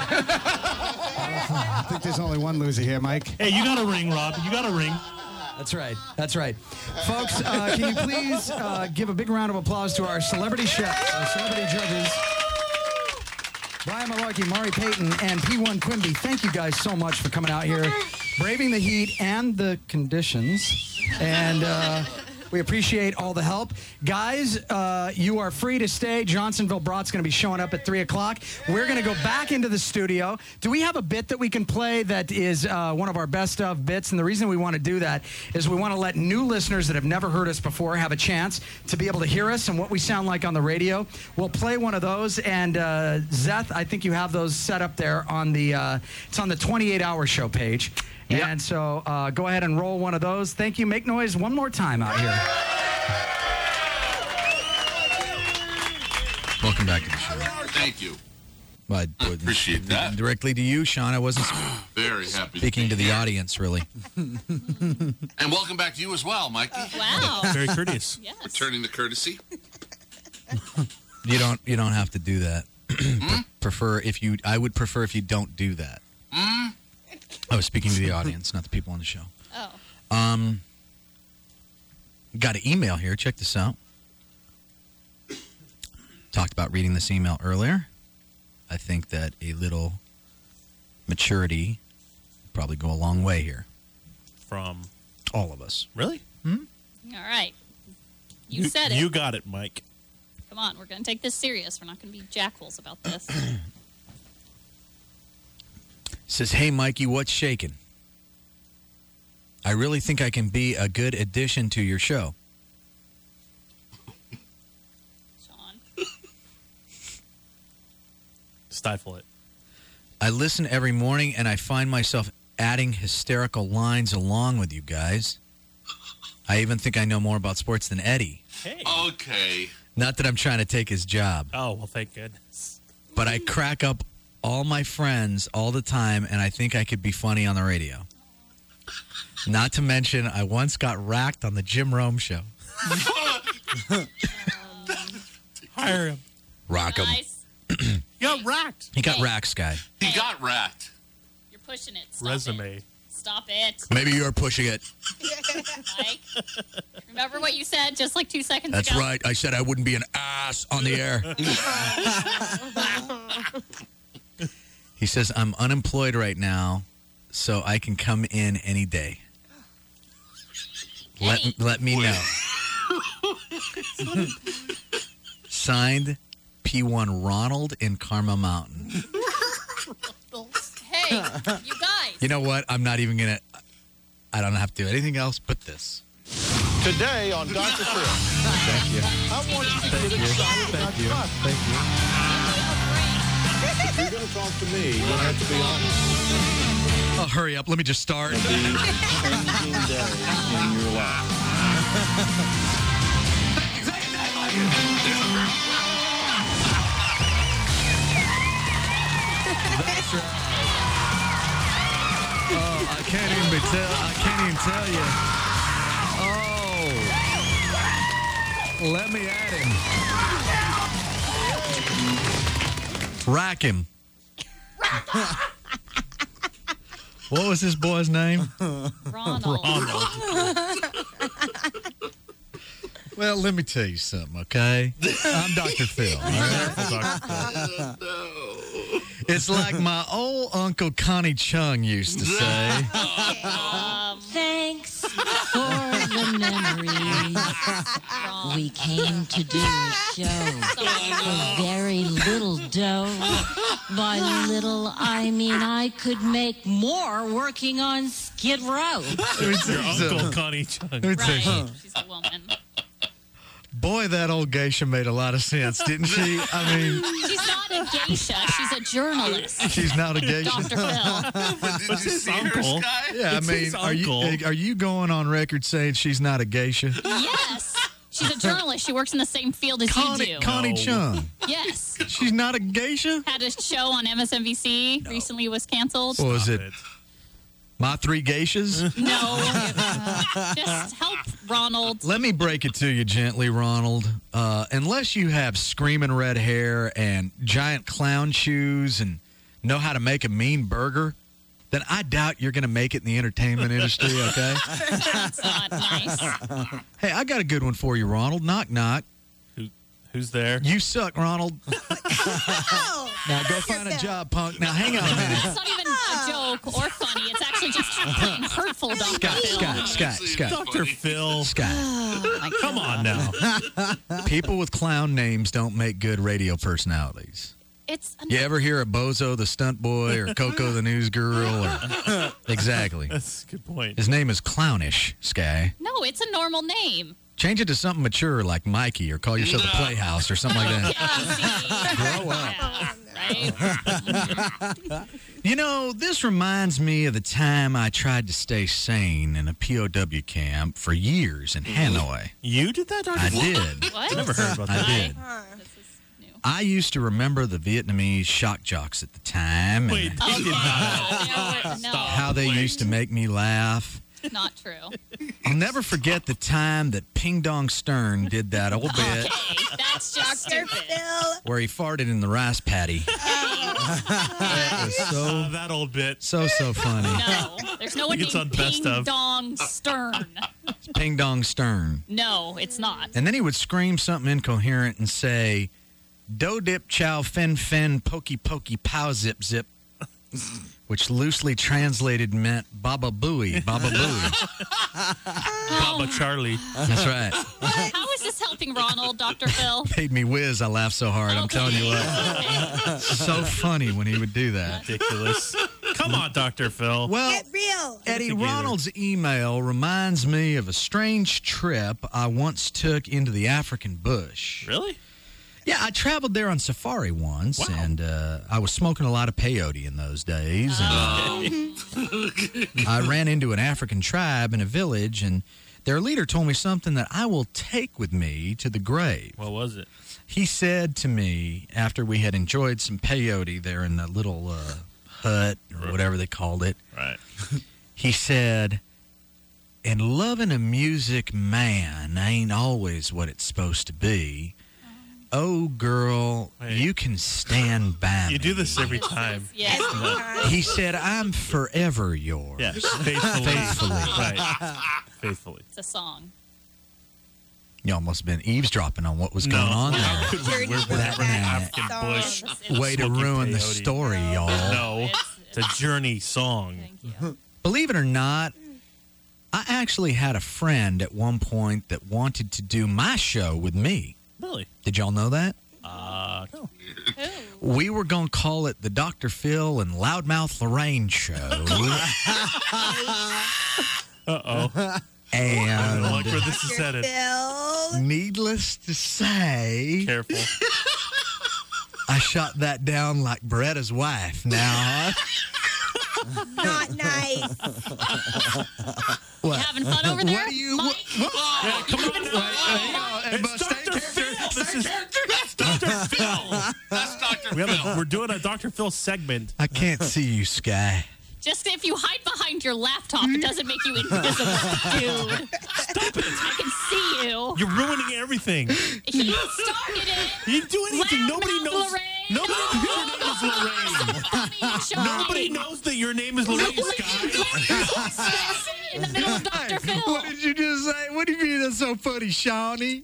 I think there's only one loser here, Mike. Hey, you got a ring, Rob. You got a ring. That's right. That's right. Folks, can you please give a big round of applause to our celebrity chefs, our celebrity judges, Brian Malarkey, Mari Payton, and P1 Quimby. Thank you guys so much for coming out here, braving the heat and the conditions. And we appreciate all the help. Guys, you are free to stay. Johnsonville Brat's going to be showing up at 3 o'clock. We're going to go back into the studio. Do we have a bit that we can play that is one of our best of bits? And the reason we want to do that is we want to let new listeners that have never heard us before have a chance to be able to hear us and what we sound like on the radio. We'll play one of those. And Zeth, I think you have those set up there on the, it's on the 28-hour show page. Yep. And so go ahead and roll one of those. Thank you. Make noise one more time out here. Welcome back to the show. Thank you. Well, I appreciate that. Directly to you, Sean. I wasn't very happy speaking to the audience, really. And welcome back to you as well, Mikey. Wow. Very courteous. Yes. Returning the courtesy. You don't have to do that. I would prefer if you don't do that. I was speaking to the audience, not the people on the show. Oh. Got an email here. Check this out. Talked about reading this email earlier. I think that a little maturity would probably go a long way here. From all of us. Really? All right. You said it. You got it, Mike. Come on, we're going to take this serious. We're not going to be jackals about this. Says, hey, Mikey, what's shaking? I really think I can be a good addition to your show. Sean. Stifle it. I listen every morning, and I find myself adding hysterical lines along with you guys. I even think I know more about sports than Eddie. Hey. Okay. Not that I'm trying to take his job. Oh, well, thank goodness. But I crack up all my friends all the time, and I think I could be funny on the radio. Not to mention, I once got racked on the Jim Rome show. Hire him. Rock him. Nice. You got racked. He got racked, Sky. He got racked. You're pushing it. Stop Resume. It. Stop it. Maybe you're pushing it. Mike, remember what you said just like 2 seconds That's ago? right. I said I wouldn't be an ass on the air. He says, I'm unemployed right now, so I can come in any day. Let me know. Signed, P1 Ronald in Karma Mountain. Hey, you guys. You know what? I'm not even going to... I don't have to do anything else but this. Today on Dr. Phil. Thank you. I want you to get excited about trust. Thank you. If you're going to talk to me, you're going to have to be honest. Oh, hurry up. Let me just start. In your life. That's right. Oh, I can't even tell you. Oh. Let me at him. Rack him. What was this boy's name? Ronald. Well, let me tell you something, okay? I'm Dr. Phil. All right? It's like my old Uncle Connie Chung used to say. Thanks for the memories. We came to do a show for very little dough. By little, I mean I could make more working on Skid Row. Your Uncle Connie Chung. Right. She's a woman. Boy, that old geisha made a lot of sense, didn't she? I mean... She's not a geisha. She's a journalist. She's not a geisha. Dr. Phil. What's his uncle? Yeah, I mean, are you going on record saying she's not a geisha? Yes. She's a journalist. She works in the same field as you do. Connie Chung. Yes. She's not a geisha? Had a show on MSNBC. Recently was canceled. What was it? My Three Geishas? No. Just help Ronald. Let me break it to you gently, Ronald. Unless you have screaming red hair and giant clown shoes and know how to make a mean burger, then I doubt you're going to make it in the entertainment industry, okay? That's not nice. Hey, I got a good one for you, Ronald. Knock, knock. Who's there? You suck, Ronald. Now go find a job, punk. Now hang on a minute. It's not even a joke or funny. It's actually just plain hurtful, Dr. Phil. Scott. Dr. Phil. Scott. Come on now. People with clown names don't make good radio personalities. You ever hear of Bozo the Stunt Boy or Coco the News Girl? Or... Exactly. That's a good point. His name is Clownish, Sky. No, it's a normal name. Change it to something mature like Mikey or call yourself the Playhouse or something like that. Grow up. Right? You know, this reminds me of the time I tried to stay sane in a POW camp for years in Hanoi. You did that, Dr. I Phil? did. What? I never heard about that. I did. I used to remember the Vietnamese shock jocks at the time. Wait, and they did not. how they used to make me laugh. Not true. I'll never forget the time that Ping Dong Stern did that old bit Okay, that's just stupid. where he farted in the rice paddy. That was so that old bit. So funny. No, there's no one It's on named Best Ping Of. Dong Stern. Ping Dong Stern. No, it's not. And then he would scream something incoherent and say, "Do dip chow fin fin pokey pokey pow zip zip," which loosely translated meant Baba Booey, Baba Booey. Baba Charlie. That's right. How is this helping Ronald, Dr. Phil? Made me whiz. I laughed so hard. I'm telling you what. So funny when he would do that. Ridiculous. Come on, Dr. Phil. Well, Get real. Eddie, Ronald's email reminds me of a strange trip I once took into the African bush. Really? Yeah, I traveled there on safari once, and I was smoking a lot of peyote in those days. And, I ran into an African tribe in a village, and their leader told me something that I will take with me to the grave. What was it? He said to me, after we had enjoyed some peyote there in the little hut, or whatever they called it, Right. he said, "And loving a music man ain't always what it's supposed to be. Oh, girl, you can stand by me." You do this every time. Yes. He said, "I'm forever yours." Yes, faithfully. Faithfully. Right. Faithfully. It's a song. Y'all must have been eavesdropping on what was going on there. We're That African bush. way to smoking ruin the peyote. story, y'all. No, it's a journey song. Believe it or not, I actually had a friend at one point that wanted to do my show with me. Really? Did y'all know that? No. We were going to call it the Dr. Phil and Loudmouth Lorraine Show. Uh-oh. And I don't like where this is headed. needless to say, Careful. I shot that down like Beretta's wife. Now, Not nice. You having fun over there? What do you? Mike? Yeah, come on. It's Dr. Phil. This is Dr. Phil. That's Dr. Phil. We're doing a Dr. Phil segment. I can't see you, Sky. Just if you hide behind your laptop, it doesn't make you invisible, dude. Stop it. I can see you. You're ruining everything. He started it. You didn't do anything. Nobody Loudmouth knows. Lorraine. Nobody knows your name is Lorraine. Nobody knows that your name is Lorraine, Sky. In the middle of Dr. Phil. What did you just say? What do you mean that's so funny, Shawnee?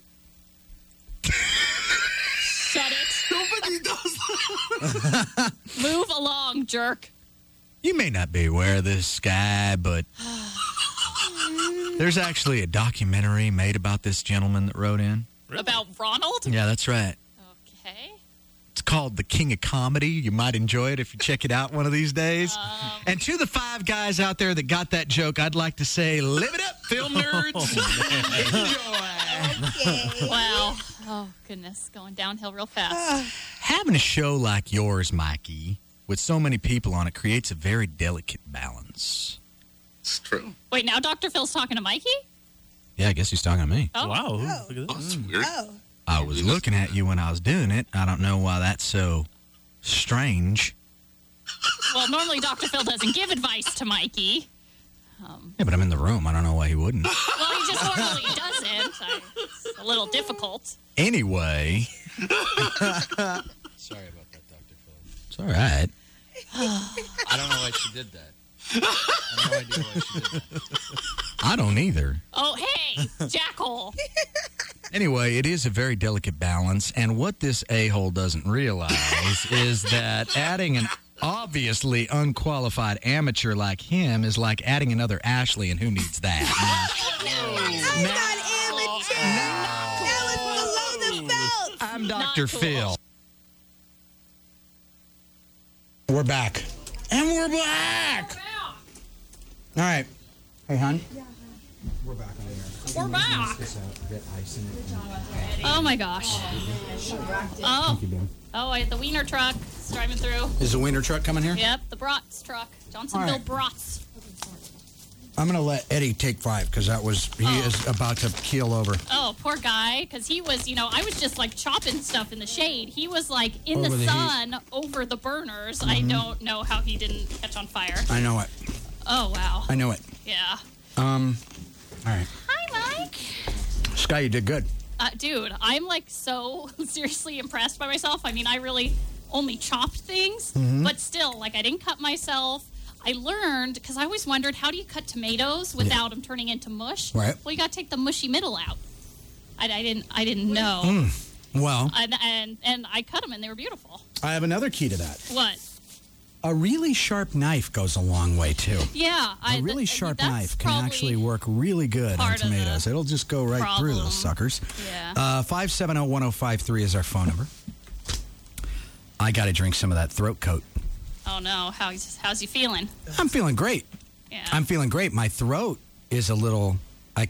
Shut it. Nobody knows. Move along, jerk. You may not be aware of this, Sky, but there's actually a documentary made about this gentleman that wrote in. About Ronald? Yeah, that's right. Okay. It's called The King of Comedy. You might enjoy it if you check it out one of these days. And to the 5 guys out there that got that joke, I'd like to say, live it up, film nerds. Enjoy. Wow. Oh, goodness. Going downhill real fast. Having a show like yours, Mikey, with so many people on it, creates a very delicate balance. It's true. Wait, now Dr. Phil's talking to Mikey? Yeah, I guess he's talking to me. Oh. Wow. Look at this. That's weird. I was looking at you when I was doing it. I don't know why that's so strange. Well, normally Dr. Phil doesn't give advice to Mikey. Yeah, but I'm in the room. I don't know why he wouldn't. Well, he just normally doesn't. It's a little difficult. Anyway. Sorry about that, Dr. Phil. It's all right. I don't know why she did that. I have no idea why she did that. I don't either. Oh, hey, Jackal. Anyway, it is a very delicate balance, and what this a-hole doesn't realize is that adding an obviously unqualified amateur like him is like adding another Ashley, and who needs that? I'm Dr. Phil. We're back. And we're back. All right. Hey, hon. We're back on here. We're back. Oh, my gosh. Oh, the wiener truck is driving through. Is the wiener truck coming here? Yep, the Brats truck. Johnsonville All right. Brats. I'm going to let Eddie take 5 because he is about to keel over. Oh, poor guy, because he was, I was just like chopping stuff in the shade. He was like in Over the the sun over the burners. I don't know how he didn't catch on fire. I know it. Oh, wow. I know it. Yeah. All right. Hi, Mike. Sky, you did good. Dude, I'm like so seriously impressed by myself. I mean, I really only chopped things, but still, like I didn't cut myself. I learned, because I always wondered, how do you cut tomatoes without them turning into mush? Right. Well, you got to take the mushy middle out. I didn't know. Well, And I cut them, and they were beautiful. I have another key to that. What? A really sharp knife goes a long way, too. Yeah. A really sharp knife can actually work really good on tomatoes. It'll just go right through those suckers. Yeah. 570-1053 is our phone number. I got to drink some of that throat coat. Oh, no. How's he feeling? I'm feeling great. Yeah. I'm feeling great. My throat is a little... I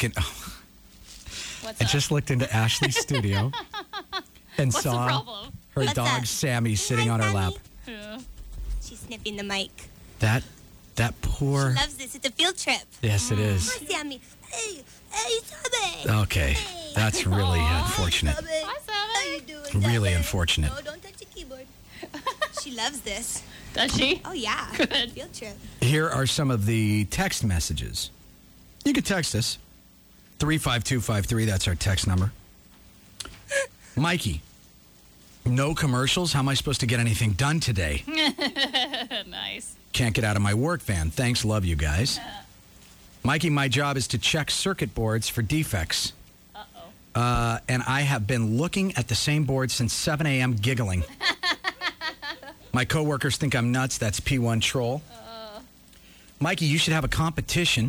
just looked into Ashley's studio and What's the saw problem? her What's dog up? Sammy sitting on her lap. Yeah. She's sniffing the mic. That poor... She loves this. It's a field trip. Yes, it is. Hi, Sammy. Hey, Sammy. Okay, that's really unfortunate. Hi, Sammy. How you doing? Really unfortunate. No, don't touch the keyboard. She loves this. Does she? Oh, yeah. Good. Field trip. Here are some of the text messages. You can text us. 35253, that's our text number. Mikey, no commercials? How am I supposed to get anything done today? Nice. Can't get out of my work van. Thanks, love you guys. Mikey, my job is to check circuit boards for defects. And I have been looking at the same board since 7 a.m. giggling. My coworkers think I'm nuts. That's P1 Troll. Mikey, you should have a competition.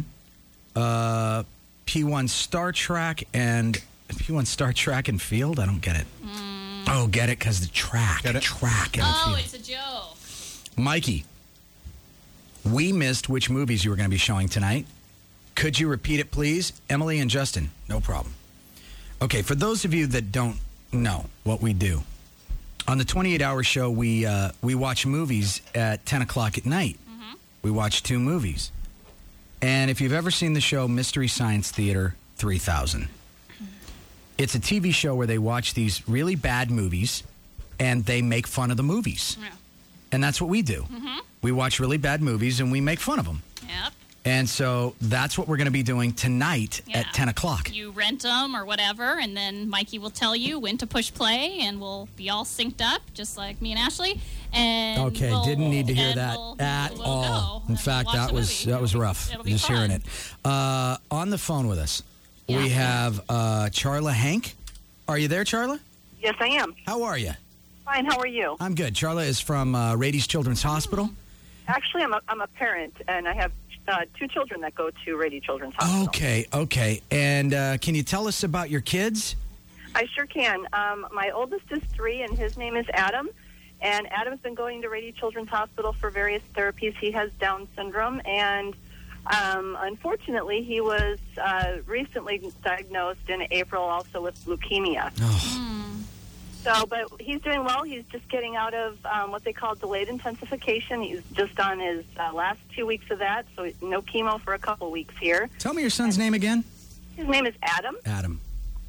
P1 Star Trek and Field? I don't get it. Oh, get it? Because the track. Get it? Track and field. It's a joke. Mikey, we missed which movies you were going to be showing tonight. Could you repeat it, please? Emily and Justin. No problem. Okay, for those of you that don't know what we do, on the 28-hour show, we watch movies at 10 o'clock at night. We watch 2 movies. And if you've ever seen the show Mystery Science Theater 3000, it's a TV show where they watch these really bad movies and they make fun of the movies. Yeah. And that's what we do. We watch really bad movies and we make fun of them. Yep. And so that's what we're going to be doing tonight at 10 o'clock. You rent them or whatever, and then Mikey will tell you when to push play, and we'll be all synced up, just like me and Ashley. And Okay, didn't need to hear that at all. In fact, that was rough. It'll be just fun. hearing it. On the phone with us, we have Charla Hank. Are you there, Charla? Yes, I am. How are you? Fine. How are you? I'm good. Charla is from Rady's Children's Hospital. Actually, I'm a parent, and I have 2 children that go to Rady Children's Hospital. Okay. And can you tell us about your kids? I sure can. My oldest is 3, and his name is Adam. And Adam's been going to Rady Children's Hospital for various therapies. He has Down syndrome, and unfortunately, he was recently diagnosed in April also with leukemia. So, but he's doing well. He's just getting out of what they call delayed intensification. He's just on his last 2 weeks of that, so no chemo for a couple weeks here. Tell me your son's name again. His name is Adam. Adam.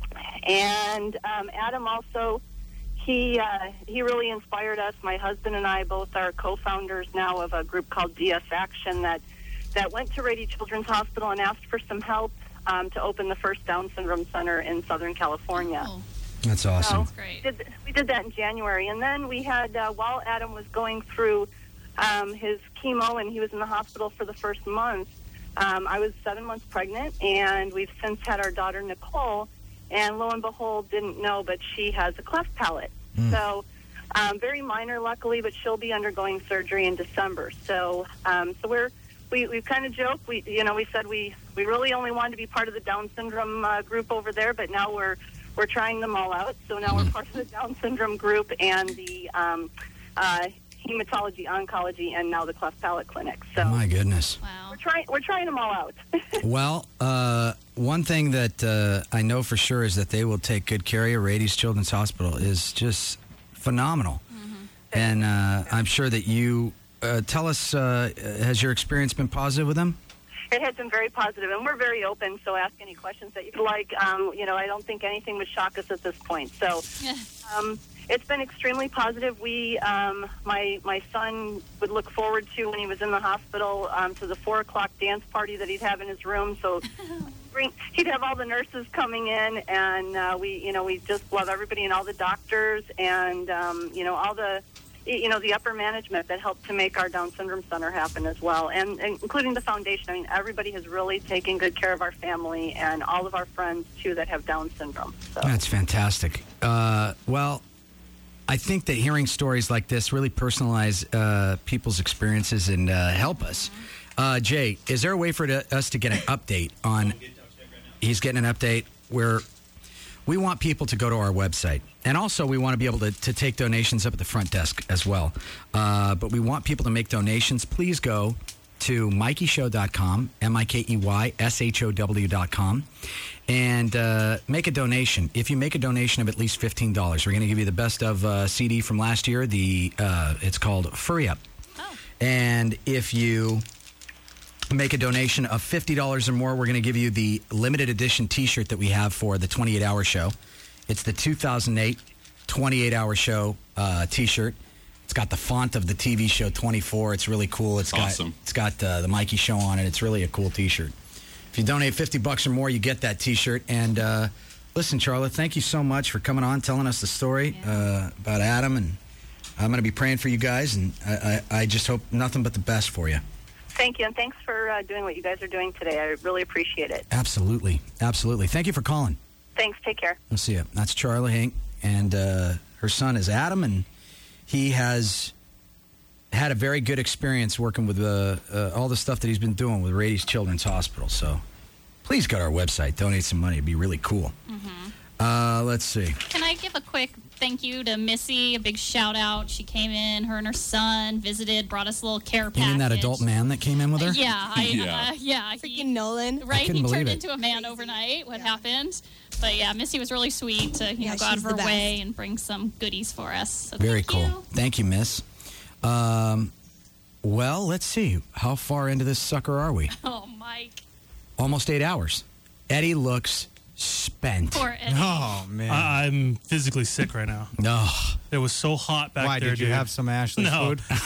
And Adam also, he really inspired us. My husband and I both are co-founders now of a group called DF Action that went to Rady Children's Hospital and asked for some help to open the first Down Syndrome Center in Southern California. Oh. That's awesome. So we did that in January. And then we had, while Adam was going through his chemo and he was in the hospital for the first month, I was 7 months pregnant, and we've since had our daughter, Nicole, and lo and behold, didn't know, but she has a cleft palate. So very minor, luckily, but she'll be undergoing surgery in December. So we've kind of joked. We said we really only wanted to be part of the Down syndrome group over there, but now we're trying them all out. So now we're part of the Down syndrome group and the hematology, oncology, and now the cleft palate clinic. So my goodness. Wow. We're trying them all out. Well, one thing that I know for sure is that they will take good care of you. Rady's Children's Hospital is just phenomenal. And I'm sure that you tell us, has your experience been positive with them? It has been very positive, and we're very open, so ask any questions that you'd like. I don't think anything would shock us at this point. So it's been extremely positive. We, my son would look forward to, when he was in the hospital, to the 4 o'clock dance party that he'd have in his room. So he'd have all the nurses coming in, and we just love everybody and all the doctors and, all the upper management that helped to make our Down Syndrome Center happen as well, and including the foundation. I mean, everybody has really taken good care of our family and all of our friends, too, that have Down syndrome. So. That's fantastic. Well, I think that hearing stories like this really personalize people's experiences and help us. Jay, is there a way for us to get an update on... He's getting an update where... We want people to go to our website. And also, we want to be able to take donations up at the front desk as well. But we want people to make donations. Please go to MikeyShow.com, MikeyShow.com, and make a donation. If you make a donation of at least $15, we're going to give you the best of CD from last year. It's called Furry Up. Oh. And if you... make a donation of $50 or more, we're going to give you the limited edition T-shirt that we have for the 28-hour show. It's the 2008 28-hour show T-shirt. It's got the font of the TV show 24. It's really cool. It's awesome. It's got the Mikey Show on it. It's really a cool T-shirt. If you donate $50 or more, you get that T-shirt. And listen, Charlotte, thank you so much for coming on, telling us the story about Adam. And I'm going to be praying for you guys, and I just hope nothing but the best for you. Thank you, and thanks for doing what you guys are doing today. I really appreciate it. Absolutely. Absolutely. Thank you for calling. Thanks. Take care. We'll see you. That's Charlie Hink, and her son is Adam, and he has had a very good experience working with all the stuff that he's been doing with Rady's Children's Hospital. So please go to our website, donate some money. It'd be really cool. Let's see. Can I give a quick thank you to Missy? A big shout out. She came in, her and her son visited, brought us a little care package. You mean that adult man that came in with her? Yeah. Freaking Nolan. Right, he turned it. into a man overnight. What happened? But yeah, Missy was really sweet to go out of she's her the best. way and bring some goodies for us. So Very thank cool. you. Thank you, Miss. Well, let's see. How far into this sucker are we? Oh, Mike. Almost 8 hours. Eddie looks spent. Poor Eddie. Oh, man. I'm physically sick right now. No. It was so hot back Why, there, did you dude. have some Ashley's food? All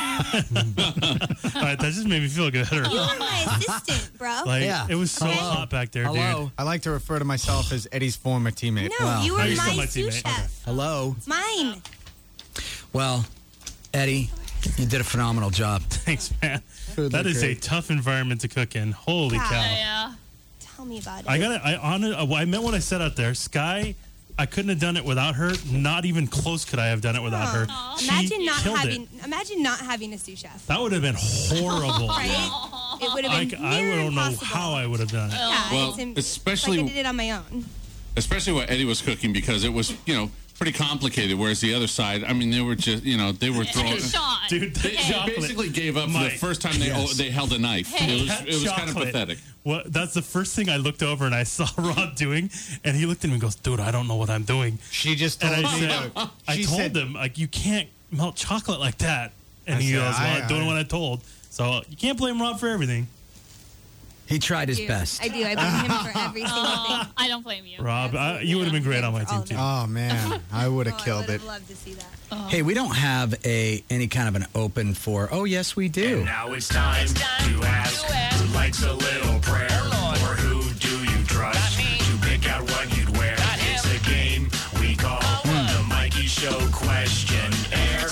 right, that just made me feel better. You were my assistant, bro. It was so hot back there, dude. I like to refer to myself as Eddie's former teammate. No, you were You're still my my sous teammate. chef. Hello. Mine. Well, Eddie, you did a phenomenal job. Thanks, man. That is a tough environment to cook in. Holy cow. Yeah. Tell me about it. I meant what I said out there. Sky, I couldn't have done it without her. Not even close could I have done it without her. She Imagine not having a sous chef. That would have been horrible. Right? It would have been I near don't know impossible. how I would have done it. Yeah, Well, especially like I did it on my own. especially what Eddie was cooking, because it was, pretty complicated. Whereas the other side, I mean, they were just, they were throwing. Sean. Dude, They basically gave up the first time they held a knife. It was kind of pathetic. Well, that's the first thing I looked over and I saw Rod doing, and he looked at me and goes, "Dude, I don't know what I'm doing." She just told and me. I told him, like, you can't melt chocolate like that. And he goes, "Well, I'm doing what I told." So you can't blame Rod for everything. He tried his best. I do. I blame him for every single thing. I don't blame you. Rob, you would have been great on my team, too. Oh, man. I would have killed it. I would have loved to see that. Hey, we don't have any kind of an open for. Oh, yes, we do. And now it's time to ask who likes a little prayer, or who do you trust to pick out what you'd wear. It's a game we call the Mikey Show Questionnaire.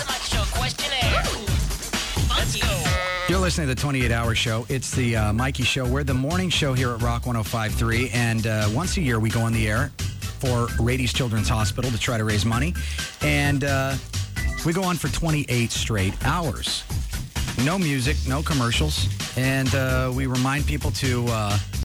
Let's go. You're listening to the 28-Hour Show. It's the Mikey Show. We're the morning show here at Rock 105.3, and once a year we go on the air for Rady's Children's Hospital to try to raise money, and we go on for 28 straight hours. No music, no commercials, and we remind people to